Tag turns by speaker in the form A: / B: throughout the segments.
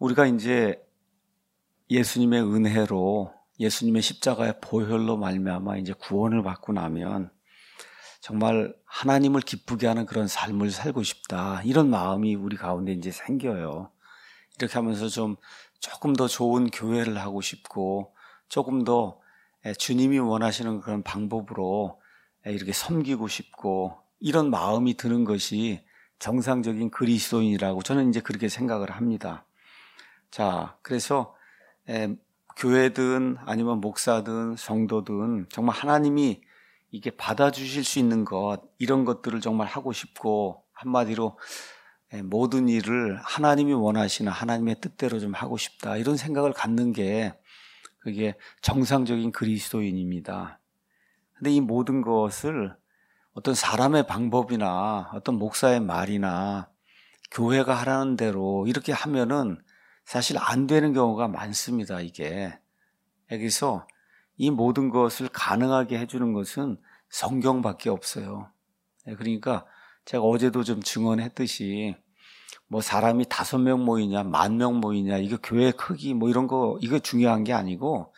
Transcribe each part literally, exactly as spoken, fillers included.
A: 우리가 이제 예수님의 은혜로 예수님의 십자가의 보혈로 말미암아 이제 구원을 받고 나면 정말 하나님을 기쁘게 하는 그런 삶을 살고 싶다, 이런 마음이 우리 가운데 이제 생겨요. 이렇게 하면서 좀 조금 더 좋은 교회를 하고 싶고, 조금 더 주님이 원하시는 그런 방법으로 이렇게 섬기고 싶고, 이런 마음이 드는 것이 정상적인 그리스도인이라고 저는 이제 그렇게 생각을 합니다. 자, 그래서 에, 교회든 아니면 목사든 성도든 정말 하나님이 이게 받아주실 수 있는 것, 이런 것들을 정말 하고 싶고, 한마디로 에, 모든 일을 하나님이 원하시는 하나님의 뜻대로 좀 하고 싶다, 이런 생각을 갖는 게 그게 정상적인 그리스도인입니다. 근데 이 모든 것을 어떤 사람의 방법이나 어떤 목사의 말이나 교회가 하라는 대로 이렇게 하면은 사실 안 되는 경우가 많습니다, 이게. 여기서 이 모든 것을 가능하게 해주는 것은 성경밖에 없어요. 그러니까 제가 어제도 좀 증언했듯이 뭐 사람이 다섯 명 모이냐, 만 명 모이냐, 이거 교회 크기 뭐 이런 거, 이거 중요한 게 아니고,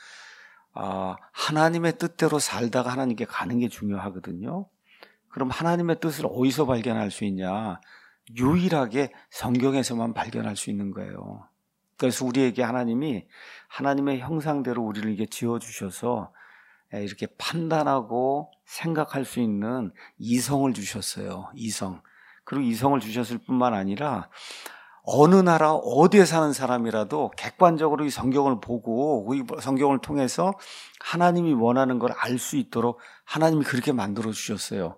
A: 아, 하나님의 뜻대로 살다가 하나님께 가는 게 중요하거든요. 그럼 하나님의 뜻을 어디서 발견할 수 있냐? 유일하게 성경에서만 발견할 수 있는 거예요. 그래서 우리에게 하나님이 하나님의 형상대로 우리를 이게 지어주셔서 이렇게 판단하고 생각할 수 있는 이성을 주셨어요. 이성. 그리고 이성을 주셨을 뿐만 아니라 어느 나라 어디에 사는 사람이라도 객관적으로 이 성경을 보고 이 성경을 통해서 하나님이 원하는 걸 알 수 있도록 하나님이 그렇게 만들어 주셨어요.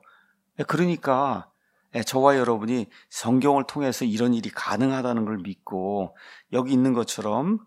A: 그러니까 저와 여러분이 성경을 통해서 이런 일이 가능하다는 걸 믿고, 여기 있는 것처럼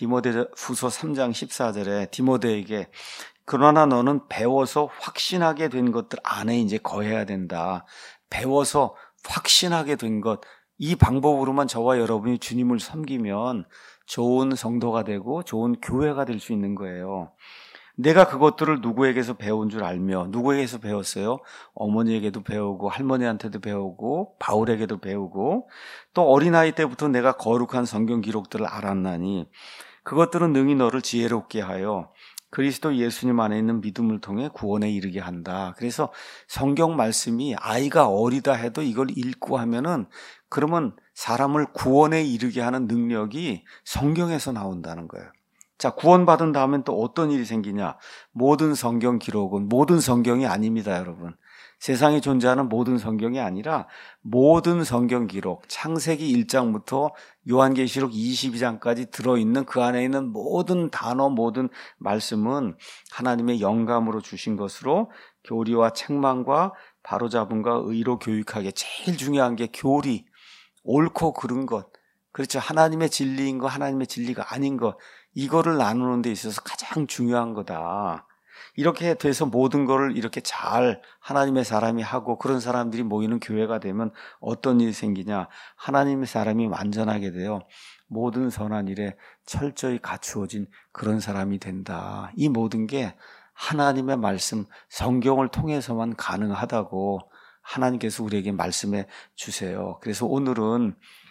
A: 디모데후서 삼 장 십사 절에 디모데에게 그러나 너는 배워서 확신하게 된 것들 안에 이제 거해야 된다. 배워서 확신하게 된 것, 이 방법으로만 저와 여러분이 주님을 섬기면 좋은 성도가 되고 좋은 교회가 될 수 있는 거예요. 내가 그것들을 누구에게서 배운 줄 알며, 누구에게서 배웠어요? 어머니에게도 배우고 할머니한테도 배우고 바울에게도 배우고, 또 어린아이 때부터 내가 거룩한 성경 기록들을 알았나니 그것들은 능히 너를 지혜롭게 하여 그리스도 예수님 안에 있는 믿음을 통해 구원에 이르게 한다. 그래서 성경 말씀이 아이가 어리다 해도 이걸 읽고 하면은, 그러면 사람을 구원에 이르게 하는 능력이 성경에서 나온다는 거예요. 자, 구원받은 다음엔 또 어떤 일이 생기냐? 모든 성경 기록은 모든 성경이 아닙니다, 여러분. 세상에 존재하는 모든 성경이 아니라 모든 성경 기록, 창세기 일 장부터 요한계시록 이십이 장까지 들어있는 그 안에 있는 모든 단어, 모든 말씀은 하나님의 영감으로 주신 것으로 교리와 책망과 바로잡음과 의로 교육하게, 제일 중요한 게 교리, 옳고 그른 것, 그렇죠. 하나님의 진리인 것, 하나님의 진리가 아닌 것, 이거를 나누는 데 있어서 가장 중요한 거다. 이렇게 돼서 모든 거를 이렇게 잘 하나님의 사람이 하고 그런 사람들이 모이는 교회가 되면 어떤 일이 생기냐? 하나님의 사람이 완전하게 되어 모든 선한 일에 철저히 갖추어진 그런 사람이 된다. 이 모든 게 하나님의 말씀, 성경을 통해서만 가능하다고 하나님께서 우리에게 말씀해 주세요. 그래서 오늘은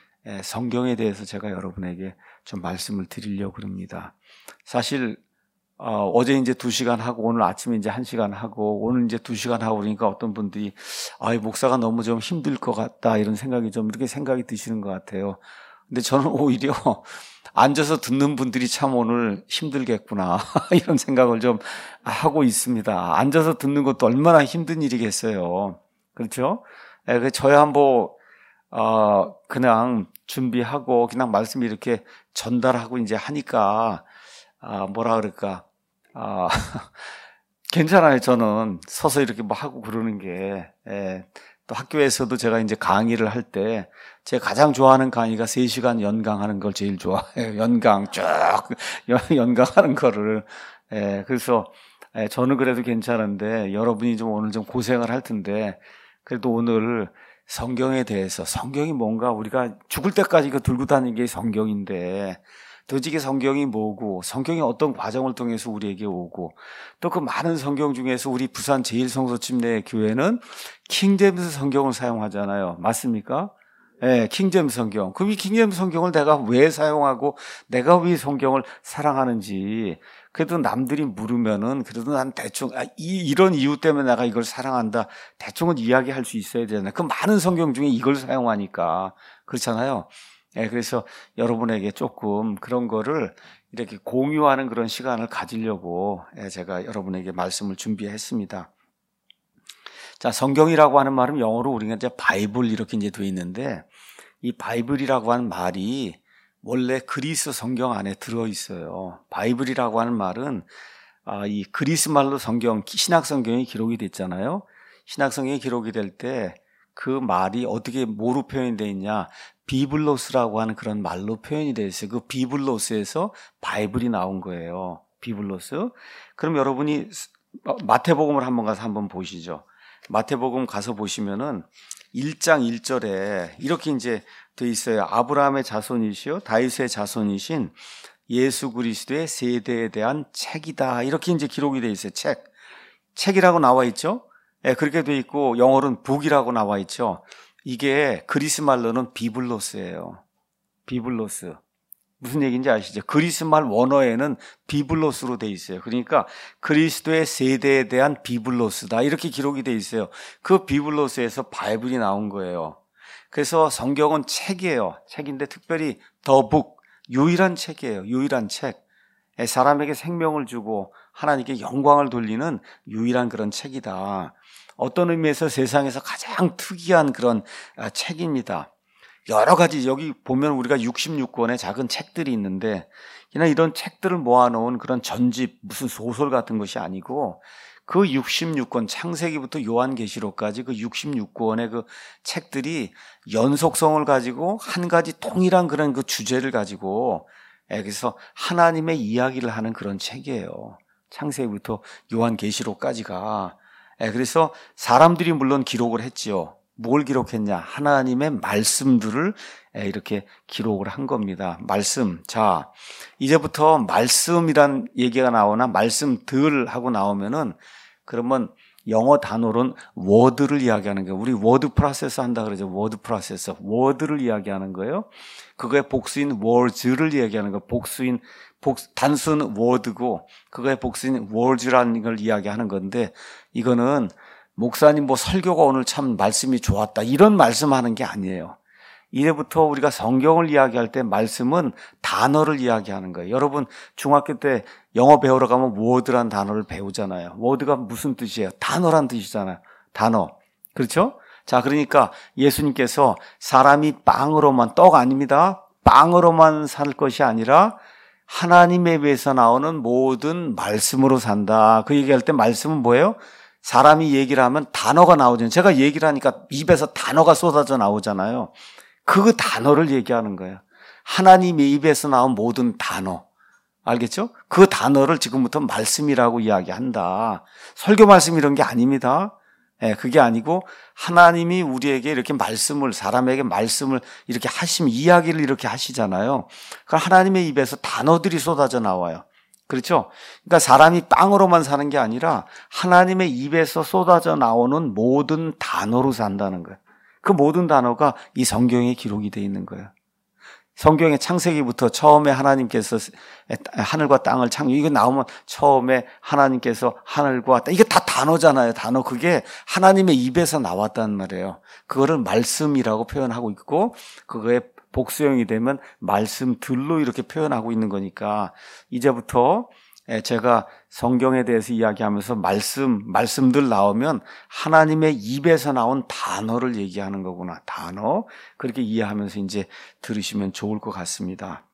A: 성경에 대해서 제가 여러분에게 좀 말씀을 드리려고 합니다. 사실 어, 어제 이제 두 시간 하고 오늘 아침에 이제 한 시간 하고 오늘 이제 두 시간 하고 그러니까 어떤 분들이 아, 이 목사가 너무 좀 힘들 것 같다, 이런 생각이 좀 이렇게 생각이 드시는 것 같아요. 근데 저는 오히려 앉아서 듣는 분들이 참 오늘 힘들겠구나 이런 생각을 좀 하고 있습니다. 앉아서 듣는 것도 얼마나 힘든 일이겠어요. 그렇죠? 예, 저야 한번 어, 그냥 준비하고 그냥 말씀 이렇게 전달하고 이제 하니까 아, 뭐라 그럴까, 아, 괜찮아요. 저는 서서 이렇게 뭐 하고 그러는 게. 예. 또 학교에서도 제가 이제 강의를 할 때 제가 가장 좋아하는 강의가 세 시간 연강하는 걸 제일 좋아해요. 연강 쭉 연강하는 거를. 예. 그래서 예, 저는 그래도 괜찮은데 여러분이 좀 오늘 좀 고생을 할 텐데, 그래도 오늘 성경에 대해서, 성경이 뭔가 우리가 죽을 때까지 이거 들고 다니는 게 성경인데 도대체 성경이 뭐고, 성경이 어떤 과정을 통해서 우리에게 오고, 또 그 많은 성경 중에서 우리 부산 제일성소집 내 교회는 킹제임스 성경을 사용하잖아요. 맞습니까? 예, 킹제임스 성경. 그럼 이 킹제임스 성경을 내가 왜 사용하고 내가 왜 성경을 사랑하는지 그래도 남들이 물으면은 그래도 난 대충 아, 이, 이런 이유 때문에 내가 이걸 사랑한다. 대충은 이야기할 수 있어야 되잖아요. 그 많은 성경 중에 이걸 사용하니까 그렇잖아요. 예, 그래서 여러분에게 조금 그런 거를 이렇게 공유하는 그런 시간을 가지려고 예, 제가 여러분에게 말씀을 준비했습니다. 자, 성경이라고 하는 말은 영어로 우리가 이제 바이블 이렇게 이제 되어 있는데 이 바이블이라고 하는 말이 원래 그리스 성경 안에 들어 있어요. 바이블이라고 하는 말은 아, 이 그리스 말로 성경, 신약 성경이 기록이 됐잖아요. 신약 성경이 기록이 될 때 그 말이 어떻게 뭐로 표현이 되어 있냐? 비블로스라고 하는 그런 말로 표현이 되어 있어요. 그 비블로스에서 바이블이 나온 거예요. 비블로스. 그럼 여러분이 마태복음을 한번 가서 한번 보시죠. 마태복음 가서 보시면은 일 장 일 절에 이렇게 이제 돼 있어요. 아브라함의 자손이시요 다윗의 자손이신 예수 그리스도의 세대에 대한 책이다. 이렇게 이제 기록이 돼 있어요. 책. 책이라고 나와 있죠. 예, 그렇게 돼 있고 영어로는 북이라고 나와 있죠. 이게 그리스 말로는 비블로스예요. 비블로스. 무슨 얘기인지 아시죠? 그리스 말 원어에는 비블로스로 돼 있어요. 그러니까 그리스도의 세대에 대한 비블로스다. 이렇게 기록이 돼 있어요. 그 비블로스에서 바이블이 나온 거예요. 그래서 성경은 책이에요. 책인데 특별히 더 북, 유일한 책이에요. 유일한 책. 사람에게 생명을 주고 하나님께 영광을 돌리는 유일한 그런 책이다. 어떤 의미에서 세상에서 가장 특이한 그런 책입니다. 여러 가지 여기 보면 우리가 육십육 권의 작은 책들이 있는데 그냥 이런 책들을 모아놓은 그런 전집 무슨 소설 같은 것이 아니고 그 육십육 권 창세기부터 요한계시록까지 그 육십육 권의 그 책들이 연속성을 가지고 한 가지 통일한 그런 그 주제를 가지고 그래서 하나님의 이야기를 하는 그런 책이에요. 창세기부터 요한계시록까지가. 그래서 사람들이 물론 기록을 했지요. 뭘 기록했냐? 하나님의 말씀들을 이렇게 기록을 한 겁니다. 말씀. 자, 이제부터 말씀이란 얘기가 나오나 말씀들 하고 나오면은 그러면 영어 단어로는 word를 이야기하는 거예요. 우리 word 프로세서 한다 그러죠. word 프로세서. word를 이야기하는 거예요. 그거의 복수인 words를 이야기하는 거예요. 복수인 복, 단순 word고 그거의 복수인 words라는 걸 이야기하는 건데 이거는 목사님 뭐 설교가 오늘 참 말씀이 좋았다 이런 말씀하는 게 아니에요. 이제부터 우리가 성경을 이야기할 때 말씀은 단어를 이야기하는 거예요. 여러분 중학교 때 영어 배우러 가면 word란 단어를 배우잖아요. word가 무슨 뜻이에요? 단어란 뜻이잖아요. 단어. 그렇죠? 자, 그러니까 예수님께서 사람이 빵으로만, 떡 아닙니다. 빵으로만 살 것이 아니라 하나님에 의해서 나오는 모든 말씀으로 산다. 그 얘기할 때 말씀은 뭐예요? 사람이 얘기를 하면 단어가 나오잖아요. 제가 얘기를 하니까 입에서 단어가 쏟아져 나오잖아요. 그 단어를 얘기하는 거예요. 하나님의 입에서 나온 모든 단어. 알겠죠? 그 단어를 지금부터 말씀이라고 이야기한다. 설교 말씀 이런 게 아닙니다. 예, 그게 아니고 하나님이 우리에게 이렇게 말씀을, 사람에게 말씀을 이렇게 하시면 이야기를 이렇게 하시잖아요. 그러니까 하나님의 입에서 단어들이 쏟아져 나와요. 그렇죠? 그러니까 사람이 빵으로만 사는 게 아니라 하나님의 입에서 쏟아져 나오는 모든 단어로 산다는 거예요. 그 모든 단어가 이 성경에 기록이 되어 있는 거예요. 성경의 창세기부터 처음에 하나님께서 하늘과 땅을 창조, 이거 나오면 처음에 하나님께서 하늘과 땅, 이게 다 단어잖아요. 단어. 그게 하나님의 입에서 나왔단 말이에요. 그거를 말씀이라고 표현하고 있고 그거의 복수형이 되면 말씀들로 이렇게 표현하고 있는 거니까 이제부터 제가 성경에 대해서 이야기하면서 말씀, 말씀들 나오면 하나님의 입에서 나온 단어를 얘기하는 거구나. 단어. 그렇게 이해하면서 이제 들으시면 좋을 것 같습니다.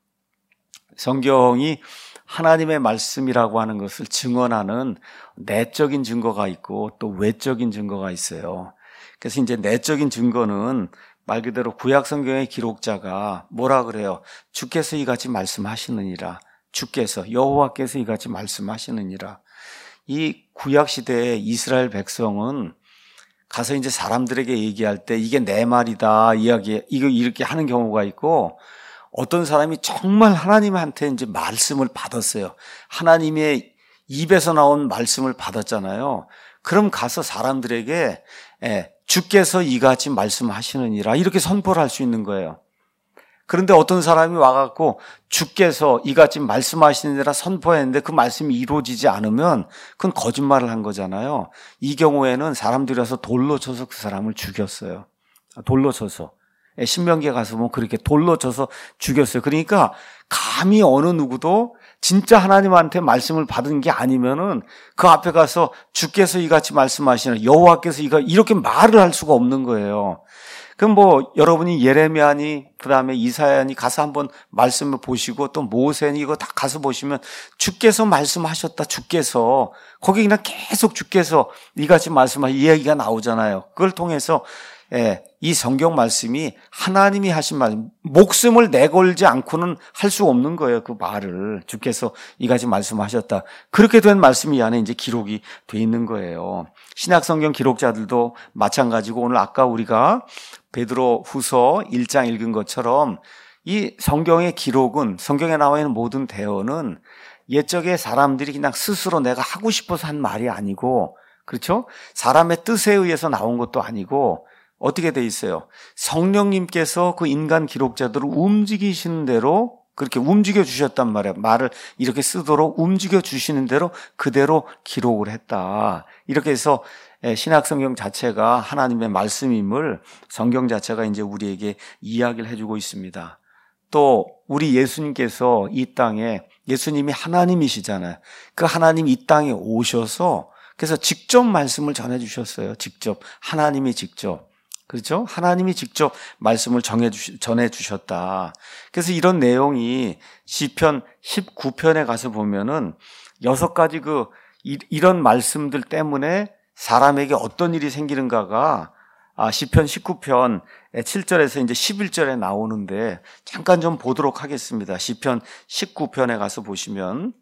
A: 성경이 하나님의 말씀이라고 하는 것을 증언하는 내적인 증거가 있고 또 외적인 증거가 있어요. 그래서 이제 내적인 증거는 말 그대로 구약 성경의 기록자가 뭐라 그래요? 주께서 이같이 말씀하시느니라. 주께서 여호와께서 이같이 말씀하시느니라. 이 구약 시대의 이스라엘 백성은 가서 이제 사람들에게 얘기할 때 이게 내 말이다 이야기 이거 이렇게 하는 경우가 있고 어떤 사람이 정말 하나님한테 이제 말씀을 받았어요. 하나님의 입에서 나온 말씀을 받았잖아요. 그럼 가서 사람들에게 예, 주께서 이같이 말씀하시느니라 이렇게 선포를 할 수 있는 거예요. 그런데 어떤 사람이 와갖고 주께서 이같이 말씀하시느니라 선포했는데 그 말씀이 이루어지지 않으면 그건 거짓말을 한 거잖아요. 이 경우에는 사람들이 와서 돌로 쳐서 그 사람을 죽였어요. 돌로 쳐서. 신명기에 가서 보면 그렇게 돌로 쳐서 죽였어요. 그러니까 감히 어느 누구도 진짜 하나님한테 말씀을 받은 게 아니면은 그 앞에 가서 주께서 이같이 말씀하시는 여호와께서 이가 이렇게 말을 할 수가 없는 거예요. 그럼 뭐 여러분이 예레미야니 그다음에 이사야니 가서 한번 말씀을 보시고 또 모세니 이거 다 가서 보시면 주께서 말씀하셨다. 주께서 거기 그냥 계속 주께서 이같이 말씀하신 이야기가 나오잖아요. 그걸 통해서 예, 이 성경 말씀이 하나님이 하신 말, 목숨을 내걸지 않고는 할 수 없는 거예요. 그 말을 주께서 이같이 말씀하셨다. 그렇게 된 말씀이 이 안에 이제 기록이 돼 있는 거예요. 신약 성경 기록자들도 마찬가지고 오늘 아까 우리가 베드로 후서 일 장 읽은 것처럼 이 성경의 기록은 성경에 나와 있는 모든 대언은 옛적에 사람들이 그냥 스스로 내가 하고 싶어서 한 말이 아니고 그렇죠? 사람의 뜻에 의해서 나온 것도 아니고 어떻게 돼 있어요? 성령님께서 그 인간 기록자들을 움직이시는 대로 그렇게 움직여 주셨단 말이에요. 말을 이렇게 쓰도록 움직여 주시는 대로 그대로 기록을 했다. 이렇게 해서 신약 성경 자체가 하나님의 말씀임을 성경 자체가 이제 우리에게 이야기를 해주고 있습니다. 또 우리 예수님께서 이 땅에 예수님이 하나님이시잖아요. 그 하나님 이 땅에 오셔서 그래서 직접 말씀을 전해 주셨어요. 직접 하나님이 직접. 그렇죠? 하나님이 직접 말씀을 정해 주시, 전해 주셨다. 그래서 이런 내용이 시편 십구 편에 가서 보면은 여섯 가지 그 이, 이런 말씀들 때문에 사람에게 어떤 일이 생기는가가 아, 시편 십구 편 칠 절에서 이제 십일 절에 나오는데 잠깐 좀 보도록 하겠습니다. 시편 십구 편에 가서 보시면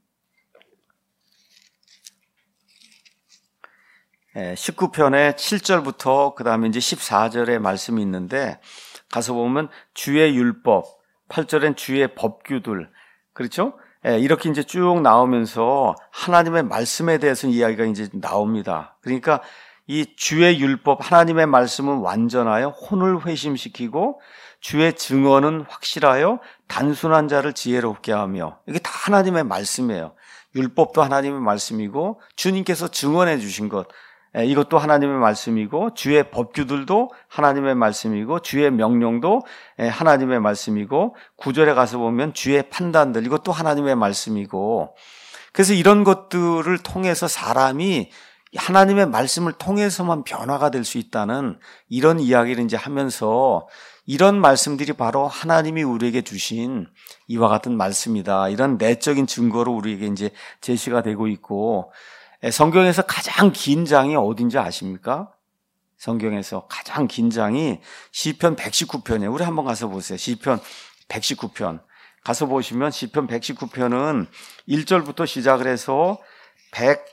A: 십구 편에 칠 절부터 그 다음에 이제 십사 절의 말씀이 있는데 가서 보면 주의 율법, 팔 절엔 주의 법규들, 그렇죠? 이렇게 이제 쭉 나오면서 하나님의 말씀에 대해서 이야기가 이제 나옵니다. 그러니까 이 주의 율법, 하나님의 말씀은 완전하여 혼을 회심시키고 주의 증언은 확실하여 단순한 자를 지혜롭게 하며 이게 다 하나님의 말씀이에요. 율법도 하나님의 말씀이고 주님께서 증언해 주신 것 이것도 하나님의 말씀이고 주의 법규들도 하나님의 말씀이고 주의 명령도 하나님의 말씀이고 구 절에 가서 보면 주의 판단들 이것도 하나님의 말씀이고 그래서 이런 것들을 통해서 사람이 하나님의 말씀을 통해서만 변화가 될 수 있다는 이런 이야기를 이제 하면서 이런 말씀들이 바로 하나님이 우리에게 주신 이와 같은 말씀이다. 이런 내적인 증거로 우리에게 이제 제시가 되고 있고 성경에서 가장 긴 장이 어딘지 아십니까? 성경에서 가장 긴 장이 시편 백십구 편이에요. 우리 한번 가서 보세요. 시편 백십구 편. 가서 보시면 시편 백십구 편은 일 절부터 시작을 해서 백,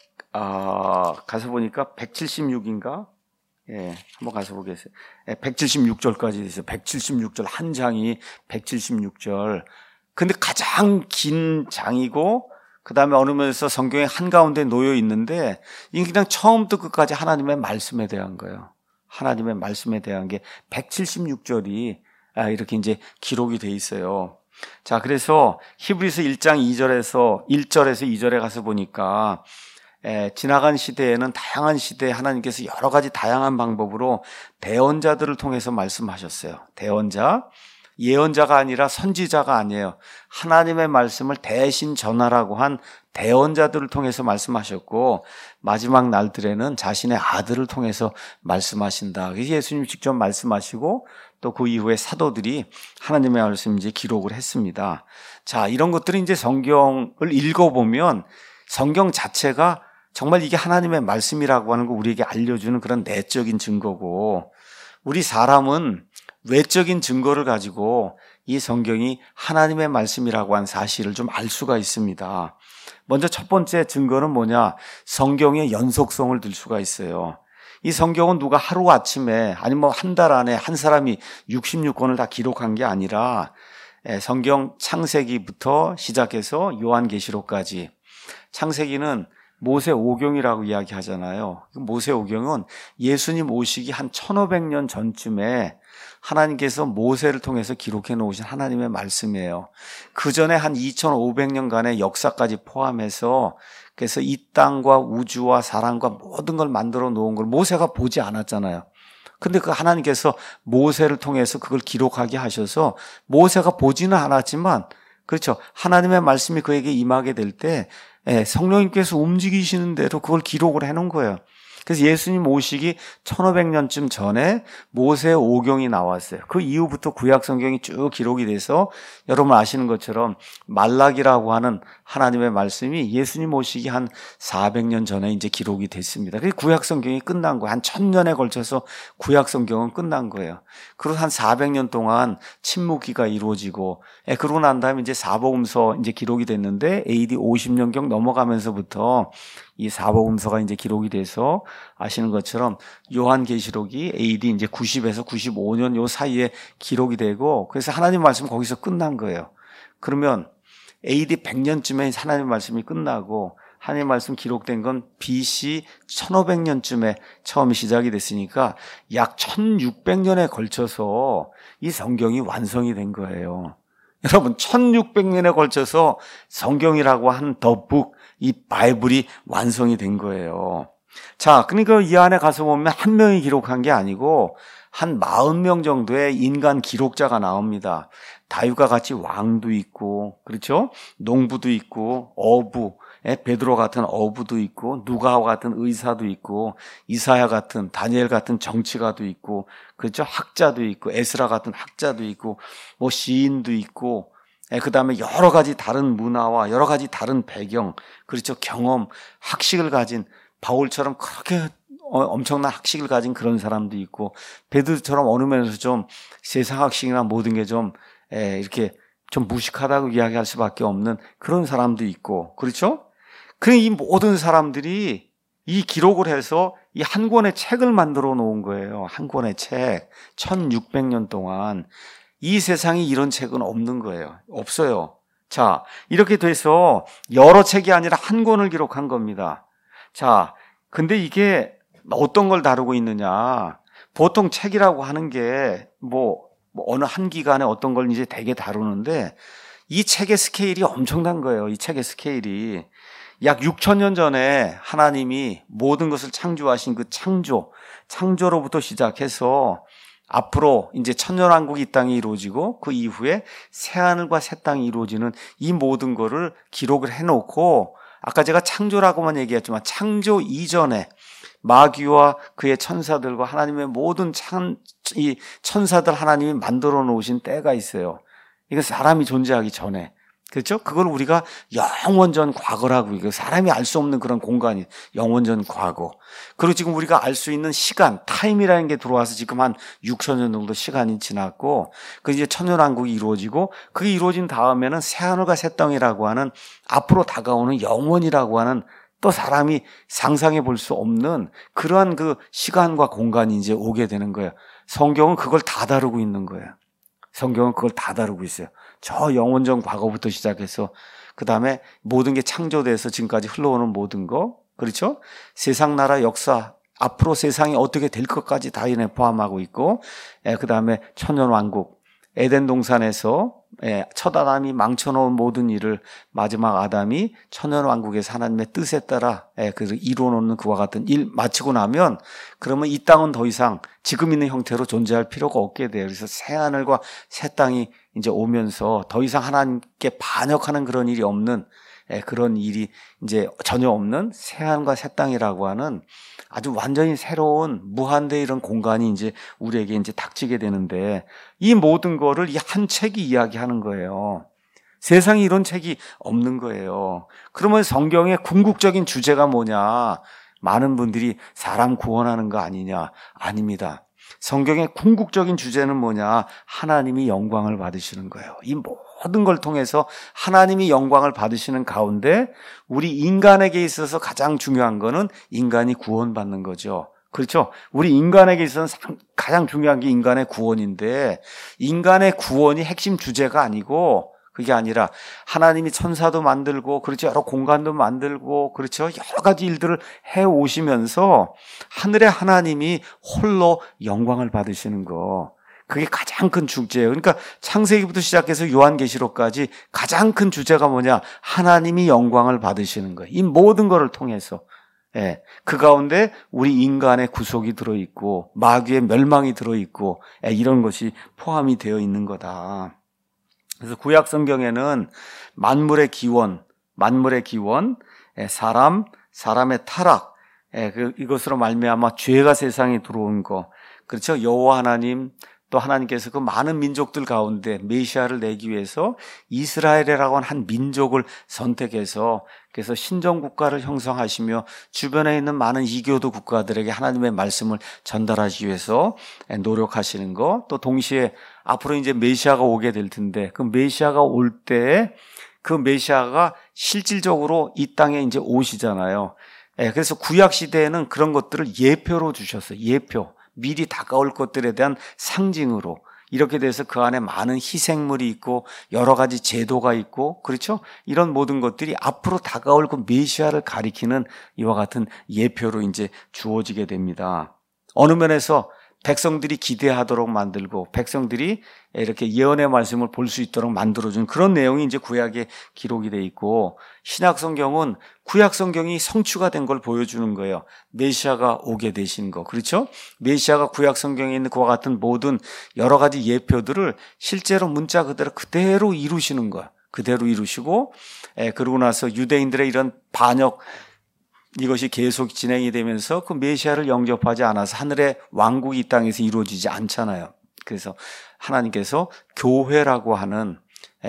A: 아, 가서 보니까 백칠십육인가? 예, 한번 가서 보겠어요. 예, 백칠십육 절까지 있어요. 백칠십육 절, 한 장이 백칠십육 절. 근데 가장 긴 장이고, 그 다음에 어느 면에서 성경의 한가운데 놓여 있는데, 이게 그냥 처음부터 끝까지 하나님의 말씀에 대한 거예요. 하나님의 말씀에 대한 게 백칠십육 절이 이렇게 이제 기록이 돼 있어요. 자, 그래서 히브리서 일 장 이 절에서 일 절에서 이 절에 가서 보니까 에, 지나간 시대에는 다양한 시대에 하나님께서 여러 가지 다양한 방법으로 대언자들을 통해서 말씀하셨어요. 대언자, 예언자가 아니라 선지자가 아니에요. 하나님의 말씀을 대신 전하라고 한 대언자들을 통해서 말씀하셨고 마지막 날들에는 자신의 아들을 통해서 말씀하신다. 그래서 예수님 직접 말씀하시고 또 그 이후에 사도들이 하나님의 말씀 이제 기록을 했습니다. 자, 이런 것들이 이제 성경을 읽어보면 성경 자체가 정말 이게 하나님의 말씀이라고 하는 거 우리에게 알려주는 그런 내적인 증거고 우리 사람은 외적인 증거를 가지고 이 성경이 하나님의 말씀이라고 하는 사실을 좀 알 수가 있습니다. 먼저 첫 번째 증거는 뭐냐? 성경의 연속성을 들 수가 있어요. 이 성경은 누가 하루아침에 아니면 뭐 한 달 안에 한 사람이 육십육 권을 다 기록한 게 아니라 성경 창세기부터 시작해서 요한계시록까지 창세기는 모세 오경이라고 이야기하잖아요. 모세 오경은 예수님 오시기 한 천오백 년 전쯤에 하나님께서 모세를 통해서 기록해 놓으신 하나님의 말씀이에요. 그 전에 한 이천오백 년간의 역사까지 포함해서 그래서 이 땅과 우주와 사람과 모든 걸 만들어 놓은 걸 모세가 보지 않았잖아요. 근데 그 하나님께서 모세를 통해서 그걸 기록하게 하셔서 모세가 보지는 않았지만 그렇죠. 하나님의 말씀이 그에게 임하게 될 때 성령님께서 움직이시는 대로 그걸 기록을 해놓은 거예요. 그래서 예수님 오시기 천오백 년쯤 전에 모세 오경이 나왔어요. 그 이후부터 구약 성경이 쭉 기록이 돼서 여러분 아시는 것처럼 말라기라고 하는 하나님의 말씀이 예수님 오시기 한 사백 년 전에 이제 기록이 됐습니다. 그래서 구약 성경이 끝난 거예요. 한 천 년에 걸쳐서 구약 성경은 끝난 거예요. 그리고 한 사백 년 동안 침묵기가 이루어지고, 예, 그러고 난 다음에 이제 사복음서 이제 기록이 됐는데 에이디 오십 년경 넘어가면서부터 이 사복음서가 이제 기록이 돼서 아시는 것처럼 요한계시록이 에이디 이제 구십에서 구십오 년 요 사이에 기록이 되고, 그래서 하나님 말씀 거기서 끝난 거예요. 그러면 에이디 백 년쯤에 하나님 말씀이 끝나고 하나님 말씀 기록된 건 비씨 천오백 년쯤에 처음 시작이 됐으니까 약 천육백 년에 걸쳐서 이 성경이 완성이 된 거예요. 여러분, 천육백 년에 걸쳐서 성경이라고 한 더 북, 이 바이블이 완성이 된 거예요. 자, 그러니까 이 안에 가서 보면 한 명이 기록한 게 아니고 한 사십 명 정도의 인간 기록자가 나옵니다. 다윗과 같이 왕도 있고, 그렇죠? 농부도 있고, 어부, 베드로 같은 어부도 있고, 누가와 같은 의사도 있고, 이사야 같은, 다니엘 같은 정치가도 있고, 그렇죠? 학자도 있고, 에스라 같은 학자도 있고, 뭐 시인도 있고, 그 다음에 여러 가지 다른 문화와 여러 가지 다른 배경, 그렇죠? 경험, 학식을 가진 바울처럼 그렇게 엄청난 학식을 가진 그런 사람도 있고, 베드로처럼 어느 면에서 좀 세상 학식이나 모든 게 좀 이렇게 좀 무식하다고 이야기할 수밖에 없는 그런 사람도 있고, 그렇죠? 그 이 모든 사람들이 이 기록을 해서 이 한 권의 책을 만들어 놓은 거예요. 한 권의 책. 천육백 년 동안. 이 세상에 이런 책은 없는 거예요. 없어요. 자, 이렇게 돼서 여러 책이 아니라 한 권을 기록한 겁니다. 자, 근데 이게 어떤 걸 다루고 있느냐. 보통 책이라고 하는 게 뭐, 뭐 어느 한 기간에 어떤 걸 이제 되게 다루는데 이 책의 스케일이 엄청난 거예요. 이 책의 스케일이. 약 육천 년 전에 하나님이 모든 것을 창조하신 그 창조, 창조로부터 시작해서 앞으로 이제 천년왕국이 이 땅에 이루어지고 그 이후에 새하늘과 새 땅이 이루어지는 이 모든 거를 기록을 해놓고, 아까 제가 창조라고만 얘기했지만 창조 이전에 마귀와 그의 천사들과 하나님의 모든 참, 이 천사들 하나님이 만들어 놓으신 때가 있어요. 이거 사람이 존재하기 전에. 그렇죠? 그걸 우리가 영원전 과거라고, 이거 사람이 알 수 없는 그런 공간이 영원전 과거. 그리고 지금 우리가 알 수 있는 시간, 타임이라는 게 들어와서 지금 한 육천 년 정도 시간이 지났고, 그 이제 천년왕국이 이루어지고, 그게 이루어진 다음에는 새하늘과 새 땅이라고 하는 앞으로 다가오는 영원이라고 하는 또 사람이 상상해 볼 수 없는 그러한 그 시간과 공간이 이제 오게 되는 거예요. 성경은 그걸 다 다루고 있는 거예요. 성경은 그걸 다 다루고 있어요. 저 영원전 과거부터 시작해서 그 다음에 모든 게 창조돼서 지금까지 흘러오는 모든 거, 그렇죠? 세상 나라 역사, 앞으로 세상이 어떻게 될 것까지 다 이내 포함하고 있고, 그 다음에 천년왕국, 에덴 동산에서 첫 아담이 망쳐놓은 모든 일을 마지막 아담이 천년왕국에서 하나님의 뜻에 따라 이루어놓는 그와 같은 일 마치고 나면, 그러면 이 땅은 더 이상 지금 있는 형태로 존재할 필요가 없게 돼요. 그래서 새하늘과 새 땅이 이제 오면서 더 이상 하나님께 반역하는 그런 일이 없는, 그런 일이 이제 전혀 없는 새하늘과 새 땅이라고 하는 아주 완전히 새로운 무한대 이런 공간이 이제 우리에게 이제 닥치게 되는데, 이 모든 거를 이 한 책이 이야기하는 거예요. 세상에 이런 책이 없는 거예요. 그러면 성경의 궁극적인 주제가 뭐냐? 많은 분들이 사람 구원하는 거 아니냐? 아닙니다. 성경의 궁극적인 주제는 뭐냐? 하나님이 영광을 받으시는 거예요. 이 모든 걸 통해서 하나님이 영광을 받으시는 가운데 우리 인간에게 있어서 가장 중요한 거는 인간이 구원받는 거죠. 그렇죠? 우리 인간에게 있어서는 가장 중요한 게 인간의 구원인데, 인간의 구원이 핵심 주제가 아니고, 그게 아니라 하나님이 천사도 만들고, 그렇죠, 여러 공간도 만들고, 그렇죠, 여러 가지 일들을 해 오시면서 하늘의 하나님이 홀로 영광을 받으시는 거, 그게 가장 큰 주제예요. 그러니까 창세기부터 시작해서 요한계시록까지 가장 큰 주제가 뭐냐? 하나님이 영광을 받으시는 거예요. 이 모든 것을 통해서. 예, 그 가운데 우리 인간의 구속이 들어있고 마귀의 멸망이 들어있고, 예, 이런 것이 포함이 되어 있는 거다. 그래서 구약 성경에는 만물의 기원, 만물의 기원, 예, 사람, 사람의 타락, 예, 그 이것으로 말미암아 죄가 세상에 들어온 거, 그렇죠? 여호와 하나님, 또 하나님께서 그 많은 민족들 가운데 메시아를 내기 위해서 이스라엘이라고 하는 한 민족을 선택해서, 그래서 신정국가를 형성하시며 주변에 있는 많은 이교도 국가들에게 하나님의 말씀을 전달하기 위해서 노력하시는 거, 또 동시에 앞으로 이제 메시아가 오게 될 텐데 그 메시아가 올 때 그 메시아가 실질적으로 이 땅에 이제 오시잖아요. 그래서 구약 시대에는 그런 것들을 예표로 주셨어요. 예표. 미리 다가올 것들에 대한 상징으로. 이렇게 돼서 그 안에 많은 희생물이 있고 여러 가지 제도가 있고, 그렇죠? 이런 모든 것들이 앞으로 다가올 그 메시아를 가리키는 이와 같은 예표로 이제 주어지게 됩니다. 어느 면에서 백성들이 기대하도록 만들고 백성들이 이렇게 예언의 말씀을 볼 수 있도록 만들어준 그런 내용이 이제 구약에 기록이 돼 있고, 신약 성경은 구약 성경이 성취가 된 걸 보여주는 거예요. 메시아가 오게 되신 거, 그렇죠? 메시아가 구약 성경에 있는 그와 같은 모든 여러 가지 예표들을 실제로 문자 그대로 그대로 이루시는 거예요. 그대로 이루시고, 예, 그러고 나서 유대인들의 이런 반역, 이것이 계속 진행이 되면서 그 메시아를 영접하지 않아서 하늘의 왕국이 이 땅에서 이루어지지 않잖아요. 그래서 하나님께서 교회라고 하는,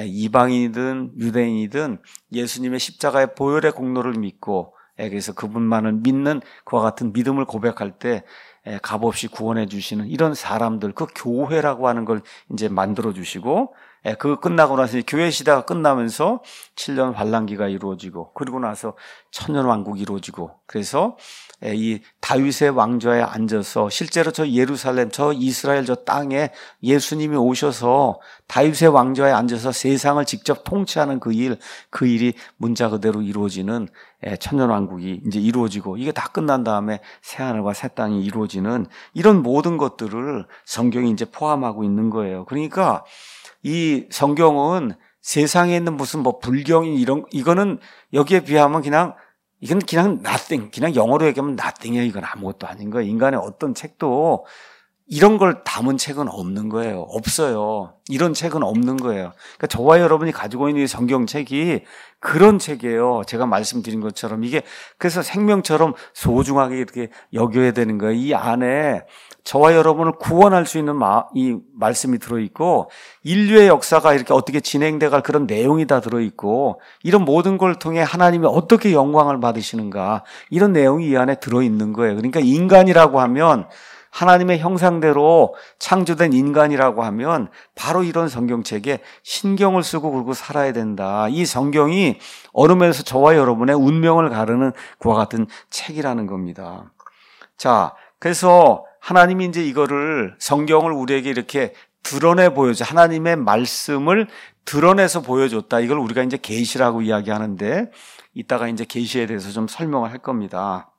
A: 이방인이든 유대인이든 예수님의 십자가의 보혈의 공로를 믿고, 그래서 그분만을 믿는 그와 같은 믿음을 고백할 때 값없이 구원해 주시는 이런 사람들, 그 교회라고 하는 걸 이제 만들어 주시고, 그거 끝나고 나서 교회 시대가 끝나면서 칠 년 환란기가 이루어지고, 그리고 나서 천년 왕국이 이루어지고, 그래서 이 다윗의 왕좌에 앉아서 실제로 저 예루살렘, 저 이스라엘 저 땅에 예수님이 오셔서 다윗의 왕좌에 앉아서 세상을 직접 통치하는 그 일, 그 일이 문자 그대로 이루어지는 천년 왕국이 이제 이루어지고, 이게 다 끝난 다음에 새 하늘과 새 땅이 이루어지는 이런 모든 것들을 성경이 이제 포함하고 있는 거예요. 그러니까 이 성경은 세상에 있는 무슨 뭐 불경이 이런, 이거는 여기에 비하면 그냥, 이건 그냥 nothing, 그냥 영어로 얘기하면 nothing이에요. 이건 아무것도 아닌 거예요. 인간의 어떤 책도 이런 걸 담은 책은 없는 거예요. 없어요. 이런 책은 없는 거예요. 그러니까 저와 여러분이 가지고 있는 이 성경책이 그런 책이에요. 제가 말씀드린 것처럼 이게 그래서 생명처럼 소중하게 이렇게 여겨야 되는 거예요. 이 안에 저와 여러분을 구원할 수 있는 마, 이 말씀이 들어있고, 인류의 역사가 이렇게 어떻게 진행돼 갈 그런 내용이 다 들어있고, 이런 모든 걸 통해 하나님이 어떻게 영광을 받으시는가, 이런 내용이 이 안에 들어있는 거예요. 그러니까 인간이라고 하면, 하나님의 형상대로 창조된 인간이라고 하면 바로 이런 성경책에 신경을 쓰고 그러고 살아야 된다. 이 성경이 어느 면에서 저와 여러분의 운명을 가르는 그와 같은 책이라는 겁니다. 자, 그래서 하나님이 이제 이거를, 성경을 우리에게 이렇게 드러내 보여줘, 하나님의 말씀을 드러내서 보여줬다. 이걸 우리가 이제 계시라고 이야기하는데, 이따가 이제 계시에 대해서 좀 설명을 할 겁니다.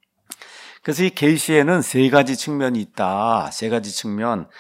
A: 그래서 이 계시에는 세 가지 측면이 있다. 세 가지 측면.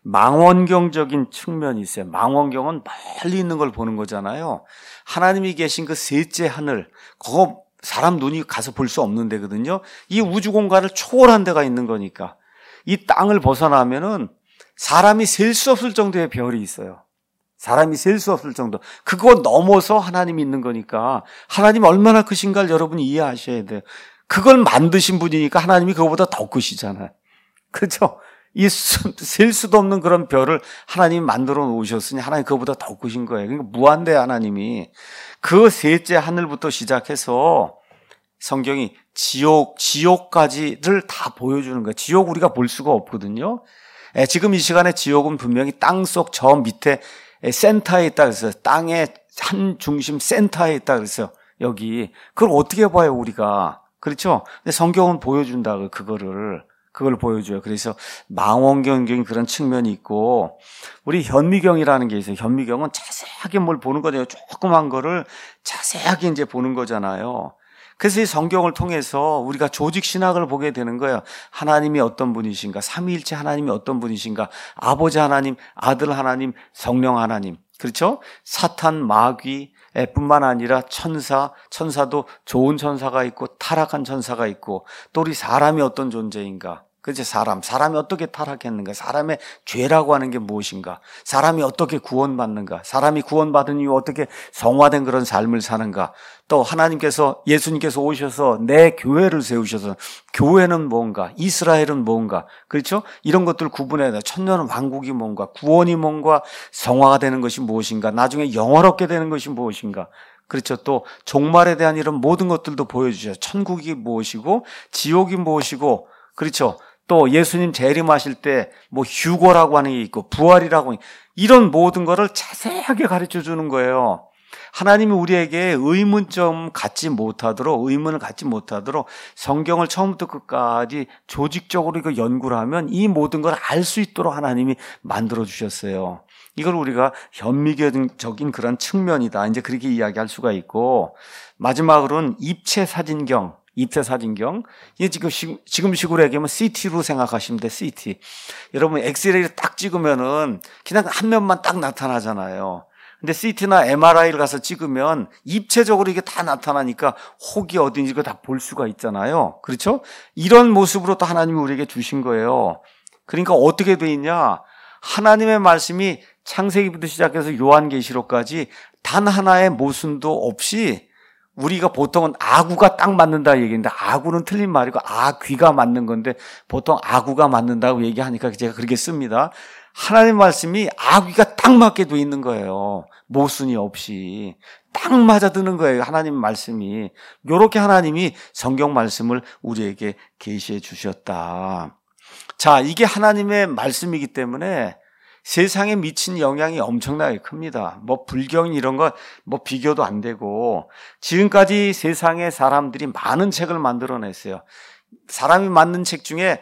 A: 망원경적인 측면이 있어요. 망원경은 멀리 있는 걸 보는 거잖아요. 하나님이 계신 그 셋째 하늘, 그거 사람 눈이 가서 볼 수 없는 데거든요. 이 우주 공간을 초월한 데가 있는 거니까. 이 땅을 벗어나면은 사람이 셀 수 없을 정도의 별이 있어요. 사람이 셀 수 없을 정도. 그거 넘어서 하나님이 있는 거니까 하나님 얼마나 크신가를 여러분이 이해하셔야 돼요. 그걸 만드신 분이니까 하나님이 그거보다 더 크시잖아요. 그렇죠? 이 셀 수도 없는 그런 별을 하나님이 만들어 놓으셨으니 하나님 그거보다 더 크신 거예요. 그러니까 무한대 하나님이 그 셋째 하늘부터 시작해서 성경이 지옥, 지옥까지를 다 보여주는 거예요. 지옥 우리가 볼 수가 없거든요. 예, 지금 이 시간에 지옥은 분명히 땅속 저 밑에 센터에 있다 그랬어요. 땅의 한 중심 센터에 있다 그랬어요. 여기. 그걸 어떻게 봐요, 우리가? 그렇죠? 근데 성경은 보여준다, 그거를. 그걸 보여줘요. 그래서 망원경적인 그런 측면이 있고, 우리 현미경이라는 게 있어요. 현미경은 자세하게 뭘 보는 거잖아요. 조그만 거를 자세하게 이제 보는 거잖아요. 그래서 이 성경을 통해서 우리가 조직 신학을 보게 되는 거예요. 하나님이 어떤 분이신가, 삼위일체 하나님이 어떤 분이신가, 아버지 하나님, 아들 하나님, 성령 하나님. 그렇죠? 사탄, 마귀 뿐만 아니라 천사, 천사도 좋은 천사가 있고 타락한 천사가 있고, 또 우리 사람이 어떤 존재인가. 그렇죠? 사람, 사람이 어떻게 타락했는가, 사람의 죄라고 하는 게 무엇인가, 사람이 어떻게 구원받는가, 사람이 구원받은 이후 어떻게 성화된 그런 삶을 사는가, 또 하나님께서, 예수님께서 오셔서 내 교회를 세우셔서 교회는 뭔가, 이스라엘은 뭔가, 그렇죠? 이런 것들 구분해야 돼. 천년 왕국이 뭔가, 구원이 뭔가, 성화가 되는 것이 무엇인가, 나중에 영원롭게 되는 것이 무엇인가. 그렇죠. 또 종말에 대한 이런 모든 것들도 보여주셔요. 천국이 무엇이고 지옥이 무엇이고, 그렇죠. 또 예수님 재림하실 때 뭐 휴거라고 하는 게 있고 부활이라고 하는, 이런 모든 거를 자세하게 가르쳐 주는 거예요. 하나님이 우리에게 의문점 갖지 못하도록, 의문을 갖지 못하도록 성경을 처음부터 끝까지 조직적으로 이거 연구를 하면 이 모든 걸 알 수 있도록 하나님이 만들어 주셨어요. 이걸 우리가 현미경적인 그런 측면이다, 이제 그렇게 이야기할 수가 있고, 마지막으로는 입체 사진경. 입체 사진경. 이게 지금, 지금 식으로 얘기하면 씨티로 생각하시면 돼, 씨티. 여러분, 엑스레이를 딱 찍으면은 그냥 한 면만 딱 나타나잖아요. 근데 씨티나 엠알아이를 가서 찍으면 입체적으로 이게 다 나타나니까 혹이 어딘지 이거 다 볼 수가 있잖아요. 그렇죠? 이런 모습으로 또 하나님이 우리에게 주신 거예요. 그러니까 어떻게 돼 있냐? 하나님의 말씀이 창세기부터 시작해서 요한계시록까지 단 하나의 모순도 없이, 우리가 보통은 아구가 딱 맞는다 얘기했는데 아구는 틀린 말이고 아귀가 맞는 건데 보통 아구가 맞는다고 얘기하니까 제가 그렇게 씁니다. 하나님 말씀이 아귀가 딱 맞게 돼 있는 거예요. 모순이 없이 딱 맞아드는 거예요. 하나님 말씀이. 이렇게 하나님이 성경 말씀을 우리에게 계시해 주셨다. 자, 이게 하나님의 말씀이기 때문에 세상에 미친 영향이 엄청나게 큽니다. 뭐 불경 이런 거 뭐 비교도 안 되고, 지금까지 세상에 사람들이 많은 책을 만들어냈어요. 사람이 만든 책 중에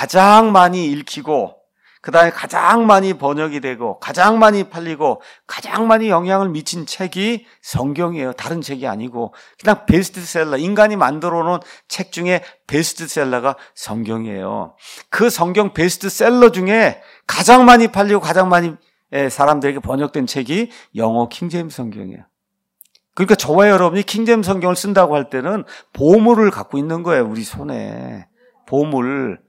A: 가장 많이 읽히고, 그 다음에 가장 많이 번역이 되고, 가장 많이 팔리고, 가장 많이 영향을 미친 책이 성경이에요. 다른 책이 아니고 그냥 베스트셀러, 인간이 만들어 놓은 책 중에 베스트셀러가 성경이에요. 그 성경 베스트셀러 중에 가장 많이 팔리고 가장 많이 사람들에게 번역된 책이 영어 킹제임스 성경이에요. 그러니까 저와 여러분이 킹제임스 성경을 쓴다고 할 때는 보물을 갖고 있는 거예요. 우리 손에 보물.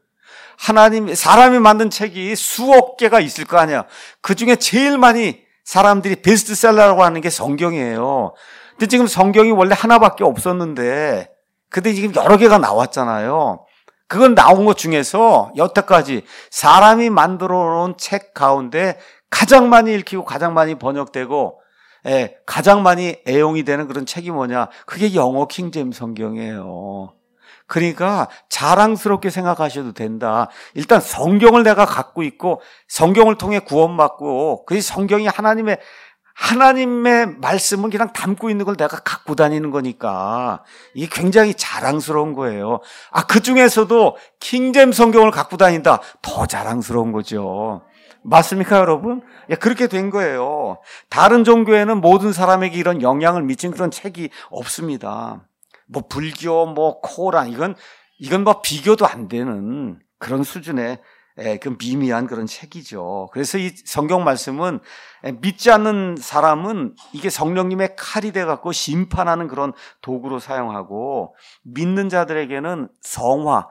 A: 하나님, 사람이 만든 책이 수억 개가 있을 거 아니야. 그 중에 제일 많이 사람들이 베스트셀러라고 하는 게 성경이에요. 근데 지금 성경이 원래 하나밖에 없었는데, 근데 지금 여러 개가 나왔잖아요. 그건 나온 것 중에서 여태까지 사람이 만들어 놓은 책 가운데 가장 많이 읽히고 가장 많이 번역되고, 예, 가장 많이 애용이 되는 그런 책이 뭐냐? 그게 영어 킹제임스 성경이에요. 그러니까 자랑스럽게 생각하셔도 된다. 일단 성경을 내가 갖고 있고 성경을 통해 구원받고, 그 성경이 하나님의 하나님의 말씀을 그냥 담고 있는 걸 내가 갖고 다니는 거니까 이게 굉장히 자랑스러운 거예요. 아, 그 중에서도 킹제임스 성경을 갖고 다닌다. 더 자랑스러운 거죠. 맞습니까, 여러분? 예, 그렇게 된 거예요. 다른 종교에는 모든 사람에게 이런 영향을 미친 그런 책이 없습니다. 뭐 불교, 뭐 코란, 이건 이건 뭐 비교도 안 되는 그런 수준의 예, 그 미미한 그런 책이죠. 그래서 이 성경 말씀은 믿지 않는 사람은 이게 성령님의 칼이 돼갖고 심판하는 그런 도구로 사용하고, 믿는 자들에게는 성화,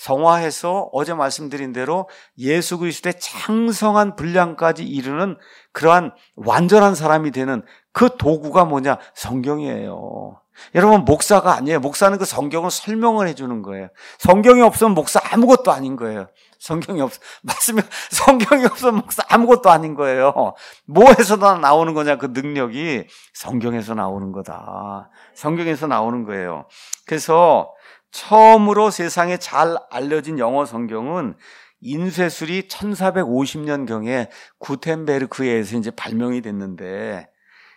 A: 성화해서 어제 말씀드린 대로 예수 그리스도의 창성한 분량까지 이르는 그러한 완전한 사람이 되는 그 도구가 뭐냐? 성경이에요. 여러분, 목사가 아니에요. 목사는 그 성경을 설명을 해주는 거예요. 성경이 없으면 목사 아무것도 아닌 거예요. 성경이 없, 맞으면 성경이 없으면 목사 아무것도 아닌 거예요. 뭐에서 나오는 거냐? 그 능력이 성경에서 나오는 거다. 성경에서 나오는 거예요. 그래서 처음으로 세상에 잘 알려진 영어 성경은 인쇄술이 천사백오십 년경에 구텐베르크에 의해서 이제 발명이 됐는데,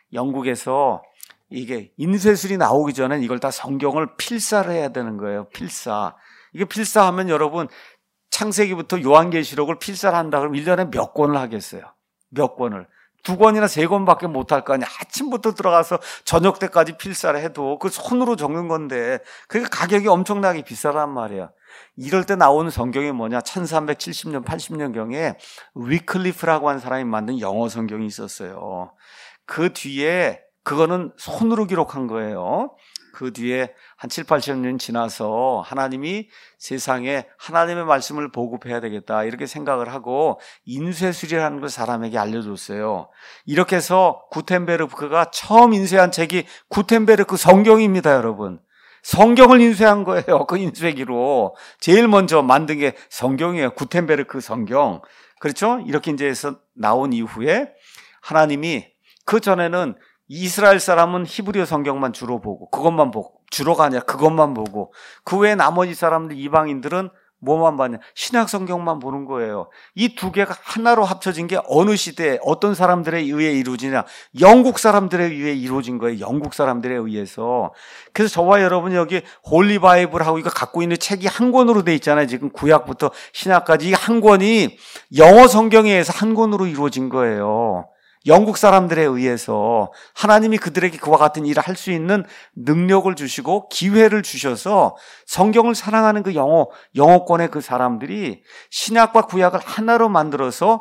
A: 영국에서 이게 인쇄술이 나오기 전에 이걸 다 성경을 필사를 해야 되는 거예요. 필사. 이게 필사하면 여러분 창세기부터 요한계시록을 필사한다 그러면 일 년에 몇 권을 하겠어요? 몇 권을? 두 권이나 세 권밖에 못할 거 아니야. 아침부터 들어가서 저녁 때까지 필사를 해도 그 손으로 적는 건데 그게 가격이 엄청나게 비싸단 말이야. 이럴 때 나오는 성경이 뭐냐? 천삼백칠십 년, 팔십 년경에 위클리프라고 하는 사람이 만든 영어 성경이 있었어요. 그 뒤에 그거는 손으로 기록한 거예요. 그 뒤에 한 칠, 팔십 년 지나서 하나님이 세상에 하나님의 말씀을 보급해야 되겠다 이렇게 생각을 하고 인쇄술이라는 걸 사람에게 알려줬어요. 이렇게 해서 구텐베르크가 처음 인쇄한 책이 구텐베르크 성경입니다, 여러분. 성경을 인쇄한 거예요. 그 인쇄기로. 제일 먼저 만든 게 성경이에요. 구텐베르크 성경. 그렇죠? 이렇게 이제 해서 나온 이후에 하나님이 그 전에는 이스라엘 사람은 히브리어 성경만 주로 보고 그것만 보고 주로가 아니라 그것만 보고 그 외에 나머지 사람들 이방인들은 뭐만 봤냐? 신약 성경만 보는 거예요. 이 두 개가 하나로 합쳐진 게 어느 시대에 어떤 사람들에 의해 이루어지냐? 영국 사람들에 의해 이루어진 거예요. 영국 사람들에 의해서. 그래서 저와 여러분이 여기 홀리 바이블하고 이거 갖고 있는 책이 한 권으로 돼 있잖아요. 지금 구약부터 신약까지 이 한 권이 영어 성경에 의해서 한 권으로 이루어진 거예요. 영국 사람들에 의해서 하나님이 그들에게 그와 같은 일을 할 수 있는 능력을 주시고 기회를 주셔서 성경을 사랑하는 그 영어, 영어권의 그 사람들이 신약과 구약을 하나로 만들어서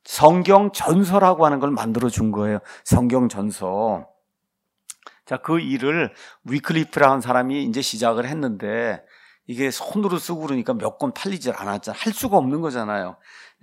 A: 성경 전서라고 하는 걸 만들어 준 거예요. 성경 전서. 자, 그 일을 위클리프라는 사람이 이제 시작을 했는데 이게 손으로 쓰고 그러니까 몇 권 팔리질 않았잖아요. 할 수가 없는 거잖아요.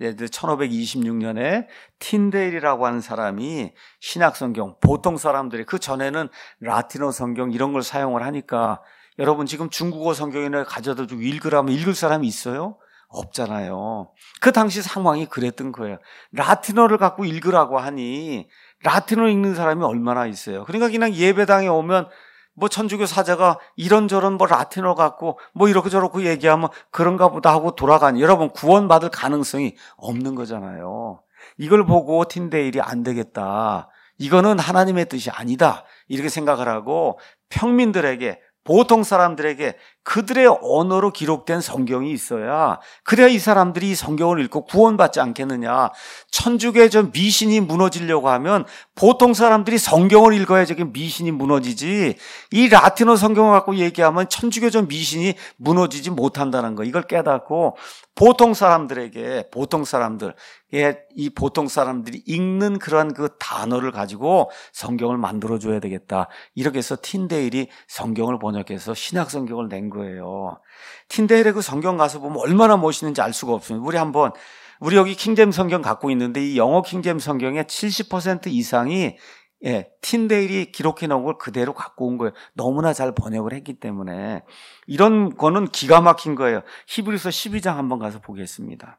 A: 천오백이십육 년에 틴데일이라고 하는 사람이 신약 성경, 보통 사람들이 그 전에는 라틴어 성경 이런 걸 사용을 하니까 여러분 지금 중국어 성경이나 가져다 주고 읽으라면 읽을 사람이 있어요? 없잖아요. 그 당시 상황이 그랬던 거예요. 라틴어를 갖고 읽으라고 하니 라틴어 읽는 사람이 얼마나 있어요. 그러니까 그냥 예배당에 오면 뭐 천주교 사자가 이런저런 뭐 라틴어 갖고 뭐 이렇게 저렇게 얘기하면 그런가 보다 하고 돌아가니 여러분 구원받을 가능성이 없는 거잖아요. 이걸 보고 틴데일이 안 되겠다. 이거는 하나님의 뜻이 아니다. 이렇게 생각을 하고 평민들에게 보통 사람들에게 그들의 언어로 기록된 성경이 있어야 그래야 이 사람들이 이 성경을 읽고 구원받지 않겠느냐. 천주교의 저 미신이 무너지려고 하면 보통 사람들이 성경을 읽어야 저게 미신이 무너지지 이 라틴어 성경을 갖고 얘기하면 천주교 저 미신이 무너지지 못한다는 거. 이걸 깨닫고 보통 사람들에게 보통 사람들 이 보통 사람들이 읽는 그러한 그 단어를 가지고 성경을 만들어줘야 되겠다. 이렇게 해서 틴데일이 성경을 번역해서 신약 성경을 낸 거예요. 틴데일의 그 성경 가서 보면 얼마나 멋있는지 알 수가 없습니다. 우리 한번 우리 여기 킹제임스 성경 갖고 있는데 이 영어 킹제임스 성경의 칠십 퍼센트 이상이 예, 틴데일이 기록해 놓은 걸 그대로 갖고 온 거예요. 너무나 잘 번역을 했기 때문에 이런 거는 기가 막힌 거예요. 히브리서 십이 장 한번 가서 보겠습니다.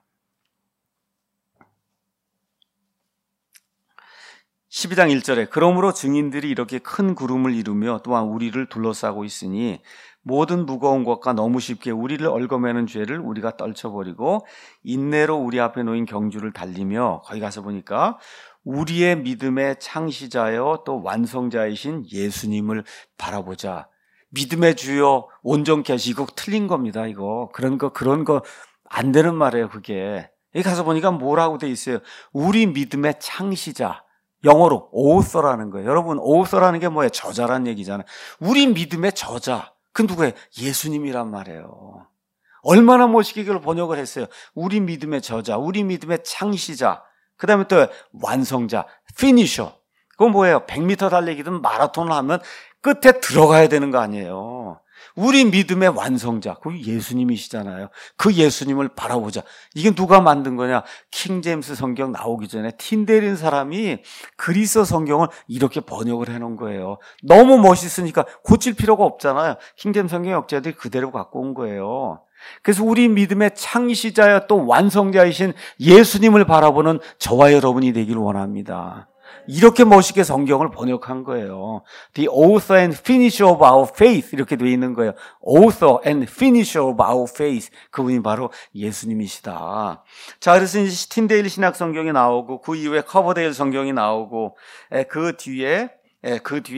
A: 십이 장 일 절에 그러므로 증인들이 이렇게 큰 구름을 이루며 또한 우리를 둘러싸고 있으니 모든 무거운 것과 너무 쉽게 우리를 얽어매는 죄를 우리가 떨쳐버리고 인내로 우리 앞에 놓인 경주를 달리며 거기 가서 보니까 우리의 믿음의 창시자여 또 완성자이신 예수님을 바라보자. 믿음의 주여 온전케 하시고 틀린 겁니다. 이거 그런 거 그런 거 안 되는 말이에요. 그게 여기 가서 보니까 뭐라고 돼 있어요? 우리 믿음의 창시자. 영어로 author라는 거예요. 여러분 author라는 게 뭐예요? 저자란 얘기잖아요. 우리 믿음의 저자. 그 누구예요? 예수님이란 말이에요. 얼마나 멋있게 이걸 번역을 했어요. 우리 믿음의 저자, 우리 믿음의 창시자. 그 다음에 또 완성자, finisher. 그건 뭐예요? 백 미터 달리기든 마라톤을 하면 끝에 들어가야 되는 거 아니에요. 우리 믿음의 완성자, 그 예수님이시잖아요. 그 예수님을 바라보자. 이게 누가 만든 거냐? 킹제임스 성경 나오기 전에 틴데일인 사람이 그리스 성경을 이렇게 번역을 해놓은 거예요. 너무 멋있으니까 고칠 필요가 없잖아요. 킹제임스 성경 역자들이 그대로 갖고 온 거예요. 그래서 우리 믿음의 창시자여 또 완성자이신 예수님을 바라보는 저와 여러분이 되기를 원합니다. 이렇게 멋있게 성경을 번역한 거예요. The author and finisher of our faith 이렇게 되어 있는 거예요. Author and finisher of our faith 그분이 바로 예수님이시다. 자, 그래서 이제 틴데일 신약 성경이 나오고 그 이후에 커버데일 성경이 나오고 그 뒤에 그 뒤에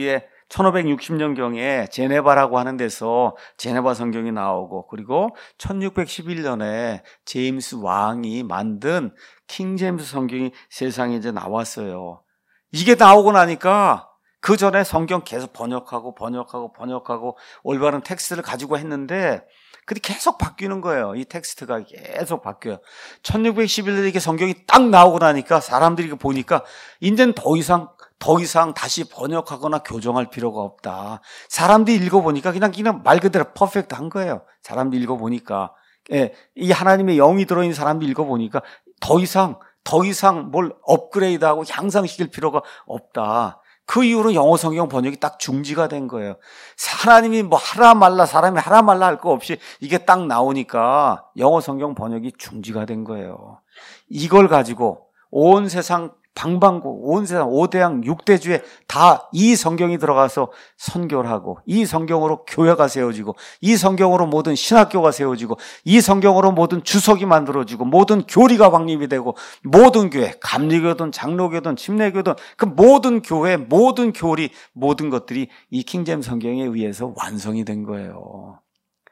A: 천오백육십 년경에 제네바라고 하는 데서 제네바 성경이 나오고, 그리고 천육백십일 년에 제임스 왕이 만든 킹 제임스 성경이 세상에 이제 나왔어요. 이게 나오고 나니까 그 전에 성경 계속 번역하고 번역하고 번역하고 올바른 텍스트를 가지고 했는데 근데 계속 바뀌는 거예요. 이 텍스트가 계속 바뀌어요. 천육백십일 년에 이게 성경이 딱 나오고 나니까 사람들이 이거 보니까 이제는 더 이상 더 이상 다시 번역하거나 교정할 필요가 없다. 사람들이 읽어보니까 그냥 그냥 말 그대로 퍼펙트한 거예요. 사람들이 읽어보니까. 예, 이 하나님의 영이 들어있는 사람들이 읽어보니까 더 이상 더 이상 뭘 업그레이드하고 향상시킬 필요가 없다. 그 이후로 영어 성경 번역이 딱 중지가 된 거예요. 하나님이 뭐 하라 말라, 사람이 하라 말라 할 거 없이 이게 딱 나오니까 영어 성경 번역이 중지가 된 거예요. 이걸 가지고 온 세상 방방곡, 온 세상 오대양 육대주에 다 이 성경이 들어가서 선교를 하고, 이 성경으로 교회가 세워지고, 이 성경으로 모든 신학교가 세워지고, 이 성경으로 모든 주석이 만들어지고, 모든 교리가 확립이 되고, 모든 교회, 감리교든 장로교든 침례교든 그 모든 교회, 모든 교리, 모든 것들이 이 킹제임스 성경에 의해서 완성이 된 거예요.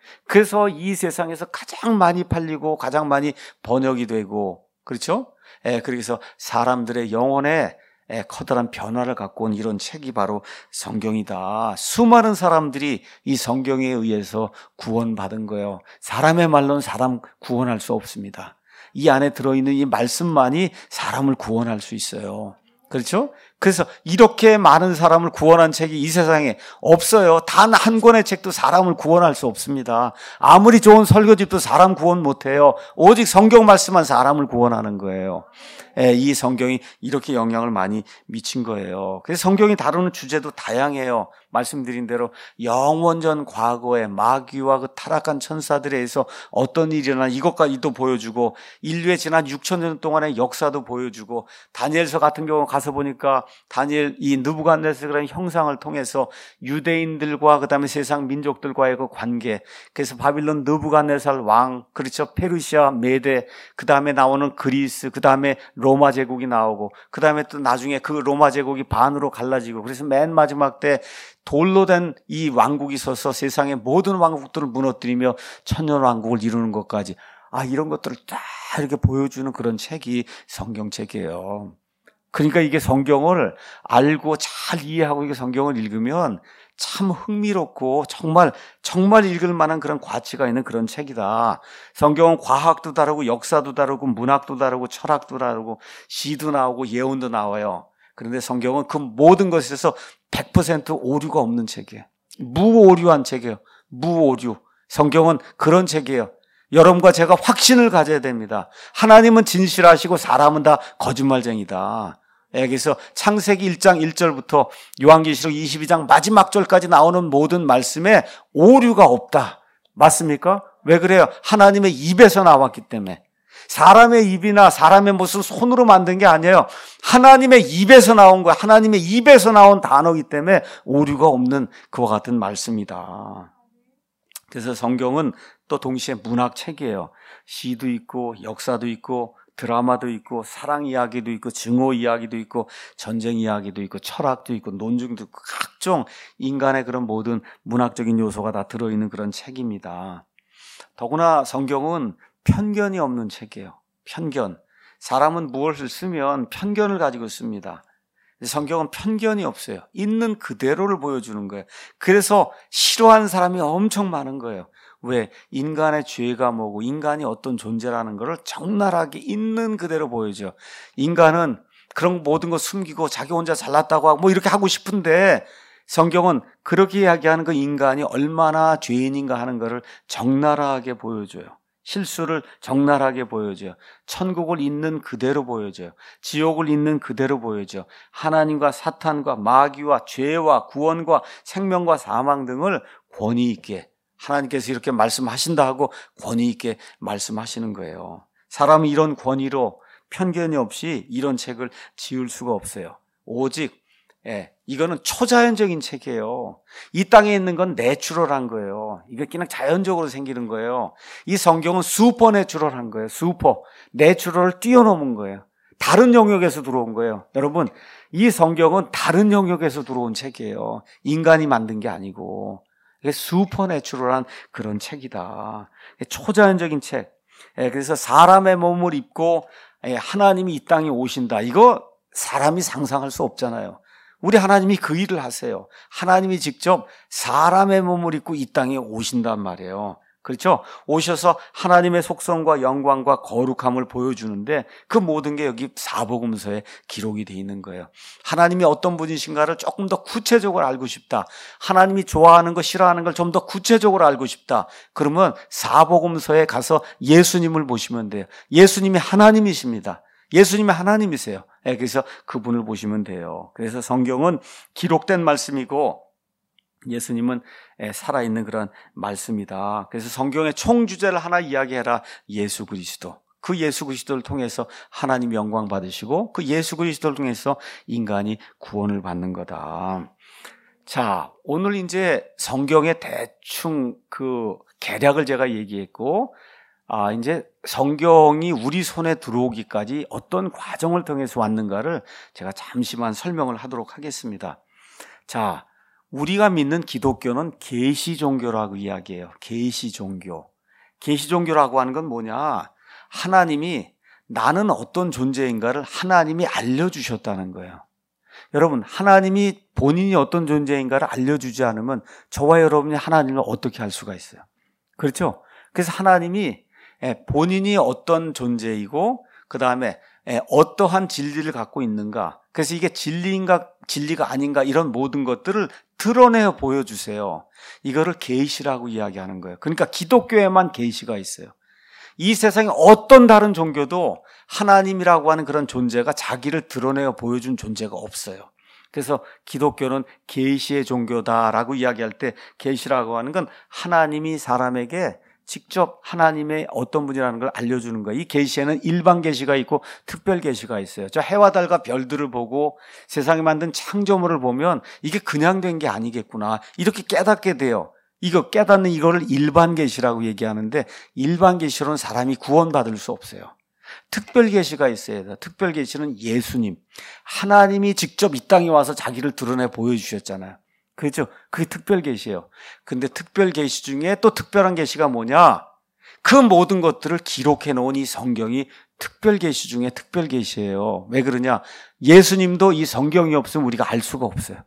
A: 그래서 이 세상에서 가장 많이 팔리고 가장 많이 번역이 되고, 그렇죠? 예, 그래서 사람들의 영혼에 예, 커다란 변화를 갖고 온 이런 책이 바로 성경이다. 수많은 사람들이 이 성경에 의해서 구원받은 거예요. 사람의 말로는 사람 구원할 수 없습니다. 이 안에 들어있는 이 말씀만이 사람을 구원할 수 있어요. 그렇죠? 그래서 이렇게 많은 사람을 구원한 책이 이 세상에 없어요. 단 한 권의 책도 사람을 구원할 수 없습니다. 아무리 좋은 설교집도 사람 구원 못해요. 오직 성경 말씀만 사람을 구원하는 거예요. 예, 이 성경이 이렇게 영향을 많이 미친 거예요. 그래서 성경이 다루는 주제도 다양해요. 말씀드린 대로 영원전 과거에 마귀와 그 타락한 천사들에 의해서 어떤 일이 일어나 이것까지도 보여주고, 인류의 지난 육천 년 동안의 역사도 보여주고, 다니엘서 같은 경우 가서 보니까 다니엘 이 느부갓네살이라는 형상을 통해서 유대인들과 그 다음에 세상 민족들과의 그 관계, 그래서 바빌론 느부갓네살 왕, 그렇죠, 페르시아, 메데, 그 다음에 나오는 그리스, 그 다음에 로마 제국이 나오고, 그 다음에 또 나중에 그 로마 제국이 반으로 갈라지고, 그래서 맨 마지막 때 돌로 된 이 왕국이 서서 세상의 모든 왕국들을 무너뜨리며 천년 왕국을 이루는 것까지, 아, 이런 것들을 딱 이렇게 보여주는 그런 책이 성경책이에요. 그러니까 이게 성경을 알고 잘 이해하고 이게 성경을 읽으면 참 흥미롭고 정말 정말 읽을 만한 그런 가치가 있는 그런 책이다. 성경은 과학도 다루고 역사도 다루고 문학도 다루고 철학도 다루고 시도 나오고 예언도 나와요. 그런데 성경은 그 모든 것에서 백 퍼센트 오류가 없는 책이에요. 무오류한 책이에요. 무오류. 성경은 그런 책이에요. 여러분과 제가 확신을 가져야 됩니다. 하나님은 진실하시고 사람은 다 거짓말쟁이다. 그래서 창세기 일 장 일 절부터 요한계시록 이십이 장 마지막 절까지 나오는 모든 말씀에 오류가 없다. 맞습니까? 왜 그래요? 하나님의 입에서 나왔기 때문에. 사람의 입이나 사람의 무슨 손으로 만든 게 아니에요. 하나님의 입에서 나온 거야. 하나님의 입에서 나온 단어이기 때문에 오류가 없는 그와 같은 말씀이다. 그래서 성경은 또 동시에 문학책이에요. 시도 있고 역사도 있고 드라마도 있고 사랑 이야기도 있고 증오 이야기도 있고 전쟁 이야기도 있고 철학도 있고 논증도 있고 각종 인간의 그런 모든 문학적인 요소가 다 들어있는 그런 책입니다. 더구나 성경은 편견이 없는 책이에요. 편견. 사람은 무엇을 쓰면 편견을 가지고 씁니다. 성경은 편견이 없어요. 있는 그대로를 보여주는 거예요. 그래서 싫어하는 사람이 엄청 많은 거예요. 왜? 인간의 죄가 뭐고 인간이 어떤 존재라는 것을 적나라하게 있는 그대로 보여줘요. 인간은 그런 모든 거 숨기고 자기 혼자 잘났다고 하고 뭐 이렇게 하고 싶은데 성경은 그렇게 이야기하는 그 인간이 얼마나 죄인인가 하는 것을 적나라하게 보여줘요. 실수를 적나라하게 보여줘요. 천국을 있는 그대로 보여줘요. 지옥을 있는 그대로 보여줘요. 하나님과 사탄과 마귀와 죄와 구원과 생명과 사망 등을 권위 있게 하나님께서 이렇게 말씀하신다 하고 권위 있게 말씀하시는 거예요. 사람은 이런 권위로 편견이 없이 이런 책을 지을 수가 없어요. 오직 예, 이거는 초자연적인 책이에요. 이 땅에 있는 건 내추럴한 거예요. 이게 그냥 자연적으로 생기는 거예요. 이 성경은 슈퍼 내추럴한 거예요. 슈퍼. 내추럴을 뛰어넘은 거예요. 다른 영역에서 들어온 거예요. 여러분, 이 성경은 다른 영역에서 들어온 책이에요. 인간이 만든 게 아니고. 이게 슈퍼내추럴한 그런 책이다. 초자연적인 책. 그래서 사람의 몸을 입고 하나님이 이 땅에 오신다. 이거 사람이 상상할 수 없잖아요. 우리 하나님이 그 일을 하세요. 하나님이 직접 사람의 몸을 입고 이 땅에 오신단 말이에요. 그렇죠? 오셔서 하나님의 속성과 영광과 거룩함을 보여주는데 그 모든 게 여기 사복음서에 기록이 되어 있는 거예요. 하나님이 어떤 분이신가를 조금 더 구체적으로 알고 싶다. 하나님이 좋아하는 거 싫어하는 걸 좀 더 구체적으로 알고 싶다. 그러면 사복음서에 가서 예수님을 보시면 돼요. 예수님이 하나님이십니다. 예수님이 하나님이세요. 그래서 그분을 보시면 돼요. 그래서 성경은 기록된 말씀이고 예수님은 살아있는 그런 말씀이다. 그래서 성경의 총주제를 하나 이야기해라. 예수 그리스도. 그 예수 그리스도를 통해서 하나님 영광 받으시고 그 예수 그리스도를 통해서 인간이 구원을 받는 거다. 자, 오늘 이제 성경의 대충 그 개략을 제가 얘기했고, 아, 이제 성경이 우리 손에 들어오기까지 어떤 과정을 통해서 왔는가를 제가 잠시만 설명을 하도록 하겠습니다. 자, 우리가 믿는 기독교는 계시 종교라고 이야기해요. 계시 종교. 계시 종교라고 하는 건 뭐냐? 하나님이 나는 어떤 존재인가를 하나님이 알려주셨다는 거예요. 여러분, 하나님이 본인이 어떤 존재인가를 알려주지 않으면 저와 여러분이 하나님을 어떻게 알 수가 있어요? 그렇죠? 그래서 하나님이 본인이 어떤 존재이고 그 다음에 어떠한 진리를 갖고 있는가, 그래서 이게 진리인가 진리가 아닌가 이런 모든 것들을 드러내어 보여주세요. 이거를 계시라고 이야기하는 거예요. 그러니까 기독교에만 계시가 있어요. 이 세상에 어떤 다른 종교도 하나님이라고 하는 그런 존재가 자기를 드러내어 보여준 존재가 없어요. 그래서 기독교는 계시의 종교다라고 이야기할 때 계시라고 하는 건 하나님이 사람에게 직접 하나님의 어떤 분이라는 걸 알려주는 거예요. 이 계시에는 일반 계시가 있고 특별 계시가 있어요. 저 해와 달과 별들을 보고 세상에 만든 창조물을 보면 이게 그냥 된 게 아니겠구나 이렇게 깨닫게 돼요. 이거 깨닫는 이거를 일반 계시라고 얘기하는데 일반 계시로는 사람이 구원받을 수 없어요. 특별 계시가 있어야 돼요. 특별 계시는 예수님, 하나님이 직접 이 땅에 와서 자기를 드러내 보여주셨잖아요. 그렇죠? 그게 특별 계시예요. 근데 특별 계시 중에 또 특별한 계시가 뭐냐? 그 모든 것들을 기록해 놓은 이 성경이 특별 계시 중에 특별 계시예요. 왜 그러냐? 예수님도 이 성경이 없으면 우리가 알 수가 없어요.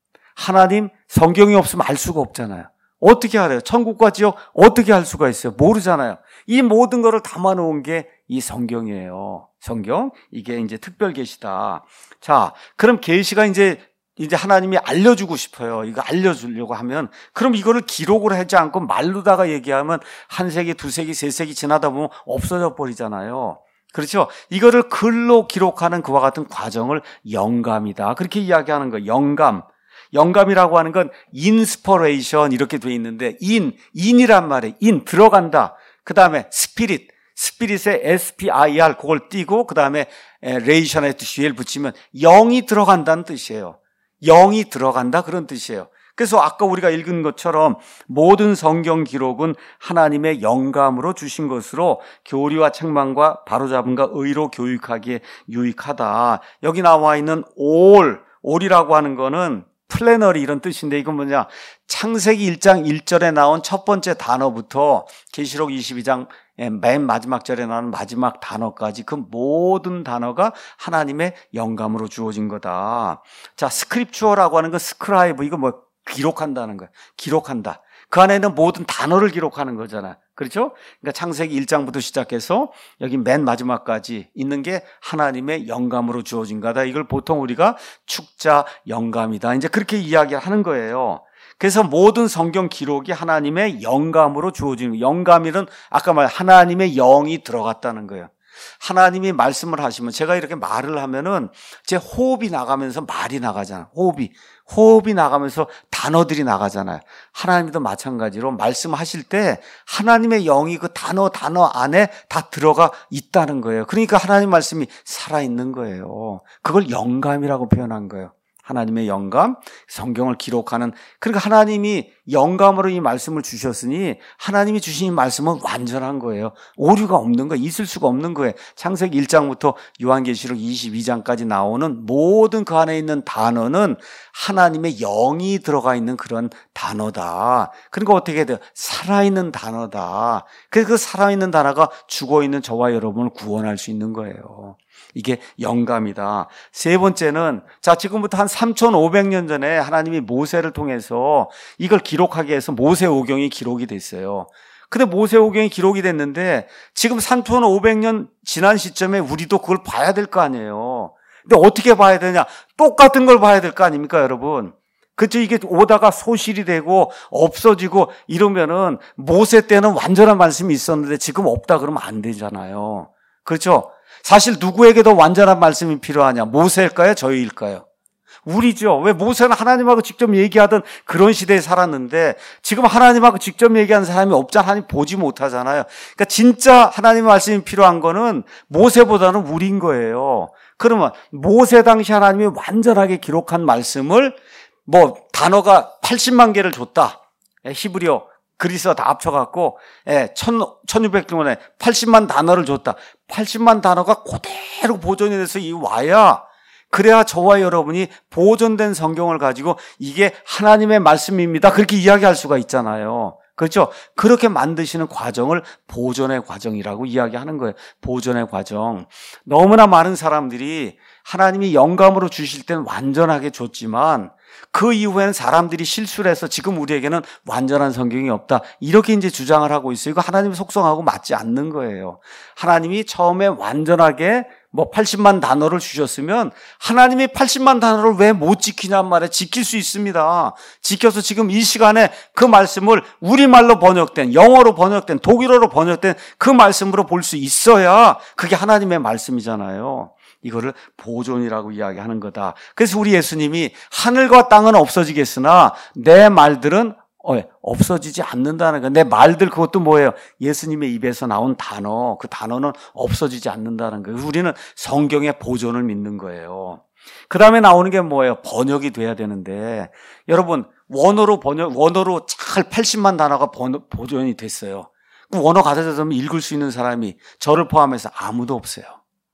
A: 하나님 성경이 없으면 알 수가 없잖아요. 어떻게 알아요? 천국과 지옥 어떻게 알 수가 있어요? 모르잖아요. 이 모든 것을 담아 놓은 게 이 성경이에요. 성경, 이게 이제 특별 계시다. 자, 그럼 계시가 이제 이제 하나님이 알려주고 싶어요. 이거 알려주려고 하면 그럼 이거를 기록을 하지 않고 말로다가 얘기하면 한 세기, 두 세기, 세 세기 지나다 보면 없어져 버리잖아요. 그렇죠? 이거를 글로 기록하는 그와 같은 과정을 영감이다. 그렇게 이야기하는 거예요. 영감. 영감이라고 하는 건 인스퍼레이션 이렇게 돼 있는데 인, 인이란 말이에요. 인, 들어간다. 그 다음에 스피릿. 스피릿에 에스 피 아이 알 그걸 띄고 그 다음에 레이션에 지엘 붙이면 영이 들어간다는 뜻이에요. 영이 들어간다 그런 뜻이에요. 그래서 아까 우리가 읽은 것처럼 모든 성경 기록은 하나님의 영감으로 주신 것으로 교리와 책망과 바로잡음과 의로 교육하기에 유익하다. 여기 나와 있는 all, all이라고 하는 거는 플래너리 이런 뜻인데 이건 뭐냐? 창세기 일 장 일 절에 나온 첫 번째 단어부터 계시록 이십이 장 맨 마지막 절에 나오는 마지막 단어까지 그 모든 단어가 하나님의 영감으로 주어진 거다. 자, 스크립추어라고 하는 건 스크라이브, 이거 뭐 기록한다는 거야. 기록한다. 그 안에는 모든 단어를 기록하는 거잖아. 그렇죠? 그러니까 창세기 일 장부터 시작해서 여기 맨 마지막까지 있는 게 하나님의 영감으로 주어진 거다. 이걸 보통 우리가 축자 영감이다. 이제 그렇게 이야기하는 거예요. 그래서 모든 성경 기록이 하나님의 영감으로 주어지는, 영감이란 아까 말 하나님의 영이 들어갔다는 거예요. 하나님이 말씀을 하시면 제가 이렇게 말을 하면은 제 호흡이 나가면서 말이 나가잖아요. 호흡이. 호흡이 나가면서 단어들이 나가잖아요. 하나님도 마찬가지로 말씀하실 때 하나님의 영이 그 단어 단어 안에 다 들어가 있다는 거예요. 그러니까 하나님 말씀이 살아있는 거예요. 그걸 영감이라고 표현한 거예요. 하나님의 영감, 성경을 기록하는, 그러니까 하나님이 영감으로 이 말씀을 주셨으니 하나님이 주신 이 말씀은 완전한 거예요. 오류가 없는 거예요. 있을 수가 없는 거예요. 창세기 일 장부터 요한계시록 이십이 장까지 나오는 모든 그 안에 있는 단어는 하나님의 영이 들어가 있는 그런 단어다. 그러니까 어떻게 해야 돼요? 살아있는 단어다. 그래서 그 살아있는 단어가 죽어있는 저와 여러분을 구원할 수 있는 거예요. 이게 영감이다. 세 번째는, 자, 지금부터 한 삼천오백 년 전에 하나님이 모세를 통해서 이걸 기록하기 위해서 모세오경이 기록이 됐어요. 근데 모세오경이 기록이 됐는데 지금 삼천오백 년 지난 시점에 우리도 그걸 봐야 될 거 아니에요. 근데 어떻게 봐야 되냐? 똑같은 걸 봐야 될 거 아닙니까, 여러분? 그렇죠? 이게 오다가 소실이 되고 없어지고 이러면은 모세 때는 완전한 말씀이 있었는데 지금 없다 그러면 안 되잖아요. 그렇죠? 사실 누구에게 더 완전한 말씀이 필요하냐? 모세일까요? 저희일까요? 우리죠. 왜? 모세는 하나님하고 직접 얘기하던 그런 시대에 살았는데 지금 하나님하고 직접 얘기하는 사람이 없잖아. 하나님 보지 못하잖아요. 그러니까 진짜 하나님의 말씀이 필요한 거는 모세보다는 우리인 거예요. 그러면 모세 당시 하나님이 완전하게 기록한 말씀을 뭐 단어가 팔십만 개를 줬다. 히브리어 그리스어 다 합쳐갖고, 예, 천육백 년에 팔십만 단어를 줬다. 팔십만 단어가 그대로 보존이 돼서 이 와야, 그래야 저와 여러분이 보존된 성경을 가지고 이게 하나님의 말씀입니다. 그렇게 이야기할 수가 있잖아요. 그렇죠? 그렇게 만드시는 과정을 보존의 과정이라고 이야기하는 거예요. 보존의 과정. 너무나 많은 사람들이 하나님이 영감으로 주실 때는 완전하게 줬지만 그 이후에는 사람들이 실수를 해서 지금 우리에게는 완전한 성경이 없다. 이렇게 이제 주장을 하고 있어요. 이거 하나님의 속성하고 맞지 않는 거예요. 하나님이 처음에 완전하게 뭐 팔십만 단어를 주셨으면 하나님이 팔십만 단어를 왜 못 지키냔 말이에요. 지킬 수 있습니다. 지켜서 지금 이 시간에 그 말씀을 우리말로 번역된, 영어로 번역된, 독일어로 번역된 그 말씀으로 볼 수 있어야 그게 하나님의 말씀이잖아요. 이거를 보존이라고 이야기하는 거다. 그래서 우리 예수님이 하늘과 땅은 없어지겠으나 내 말들은 없어지지 않는다는 거예요. 내 말들, 그것도 뭐예요? 예수님의 입에서 나온 단어, 그 단어는 없어지지 않는다는 거예요. 우리는 성경의 보존을 믿는 거예요. 그 다음에 나오는 게 뭐예요? 번역이 돼야 되는데, 여러분 원어로 번역, 원어로 잘 팔십만 단어가 번역, 보존이 됐어요. 그 원어 가져다 주면 읽을 수 있는 사람이 저를 포함해서 아무도 없어요.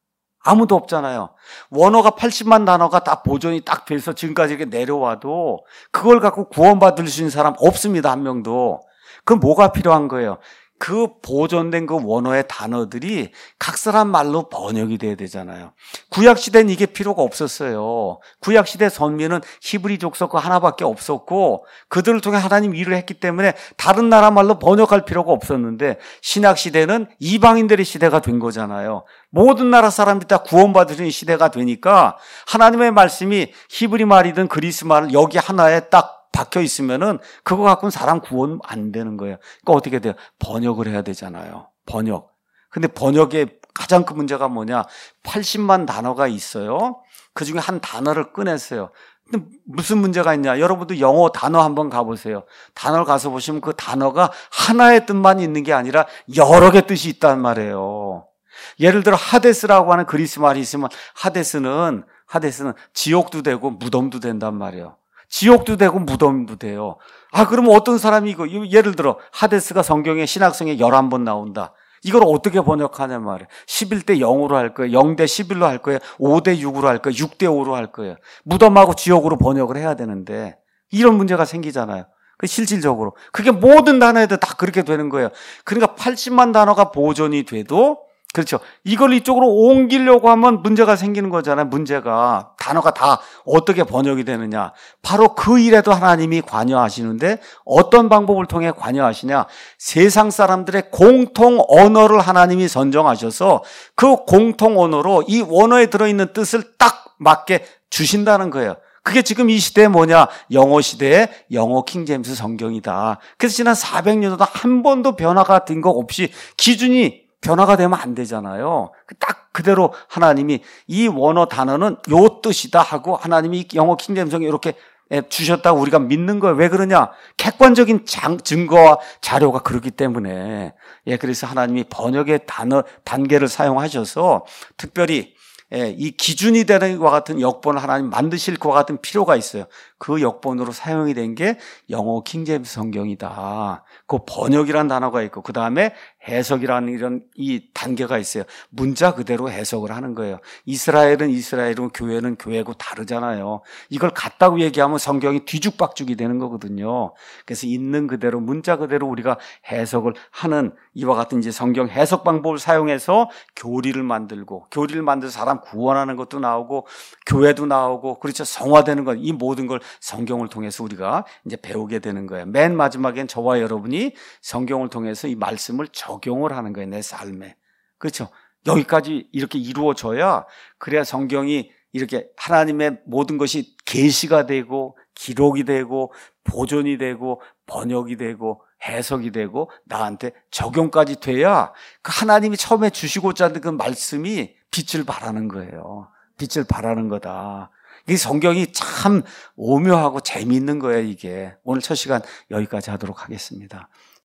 A: 아무도 없잖아요. 원어가 팔십만 단어가 다 보존이 딱 돼서 지금까지 이렇게 내려와도 그걸 갖고 구원받을 수 있는 사람 없습니다. 한 명도. 그럼 뭐가 필요한 거예요? 그 보존된 그 원어의 단어들이 각 사람 말로 번역이 돼야 되잖아요. 구약시대는 이게 필요가 없었어요. 구약시대 선민은 히브리 족속 그 하나밖에 없었고 그들을 통해 하나님 일을 했기 때문에 다른 나라 말로 번역할 필요가 없었는데 신약시대는 이방인들의 시대가 된 거잖아요. 모든 나라 사람들이 다 구원받으시는 시대가 되니까 하나님의 말씀이 히브리 말이든 그리스 말 여기 하나에 딱 박혀 있으면은 그거 갖고는 사람 구원 안 되는 거예요. 그러니까 어떻게 돼요? 번역을 해야 되잖아요. 번역. 근데 번역의 가장 큰 문제가 뭐냐? 팔십만 단어가 있어요. 그 중에 한 단어를 꺼냈어요. 근데 무슨 문제가 있냐? 여러분도 영어 단어 한번 가보세요. 단어를 가서 보시면 그 단어가 하나의 뜻만 있는 게 아니라 여러 개 뜻이 있단 말이에요. 예를 들어 하데스라고 하는 그리스 말이 있으면 하데스는 하데스는 지옥도 되고 무덤도 된단 말이에요. 지옥도 되고 무덤도 돼요. 아, 그러면 어떤 사람이 이거, 예를 들어, 하데스가 성경에, 신학성에 열한 번 나온다. 이걸 어떻게 번역하냐 말이에요. 십일 대 영으로 할 거예요. 영 대 십일로 할 거예요. 오 대 육으로 할 거예요. 육 대 오로 할 거예요. 무덤하고 지옥으로 번역을 해야 되는데, 이런 문제가 생기잖아요. 그 실질적으로. 그게 모든 단어에도 다 그렇게 되는 거예요. 그러니까 팔십만 단어가 보존이 돼도 그렇죠. 이걸 이쪽으로 옮기려고 하면 문제가 생기는 거잖아요. 문제가. 단어가 다 어떻게 번역이 되느냐. 바로 그 일에도 하나님이 관여하시는데 어떤 방법을 통해 관여하시냐. 세상 사람들의 공통 언어를 하나님이 선정하셔서 그 공통 언어로 이 원어에 들어있는 뜻을 딱 맞게 주신다는 거예요. 그게 지금 이 시대에 뭐냐? 영어 시대에 영어 킹제임스 성경이다. 그래서 지난 사백 년도 한 번도 변화가 된 것 없이 기준이 변화가 되면 안 되잖아요. 딱 그대로 하나님이 이 원어 단어는 요 뜻이다 하고 하나님이 영어 킹제임스 이렇게 주셨다고 우리가 믿는 거예요. 왜 그러냐? 객관적인 장, 증거와 자료가 그렇기 때문에. 예, 그래서 하나님이 번역의 단어, 단계를 사용하셔서 특별히 예, 이 기준이 되는 것과 같은 역본을 하나님 만드실 것과 같은 필요가 있어요. 그 역본으로 사용이 된 게 영어 킹제임스 성경이다. 그 번역이라는 단어가 있고 그 다음에 해석이라는 이런 이 단계가 있어요. 문자 그대로 해석을 하는 거예요. 이스라엘은 이스라엘이고 교회는 교회고 다르잖아요. 이걸 같다고 얘기하면 성경이 뒤죽박죽이 되는 거거든요. 그래서 있는 그대로 문자 그대로 우리가 해석을 하는 이와 같은 이제 성경 해석 방법을 사용해서 교리를 만들고 교리를 만들어서 사람 구원하는 것도 나오고 교회도 나오고 그렇죠. 성화되는 것 이 모든 걸 성경을 통해서 우리가 이제 배우게 되는 거예요. 맨 마지막엔 저와 여러분이 성경을 통해서 이 말씀을 적용을 하는 거예요. 내 삶에. 그렇죠. 여기까지 이렇게 이루어져야 그래야 성경이 이렇게 하나님의 모든 것이 계시가 되고 기록이 되고 보존이 되고 번역이 되고 해석이 되고 나한테 적용까지 돼야 그 하나님이 처음에 주시고자 하는 그 말씀이 빛을 발하는 거예요. 빛을 발하는 거다. 이 성경이 참 오묘하고 재미있는 거예요, 이게. 오늘 첫 시간 여기까지 하도록 하겠습니다.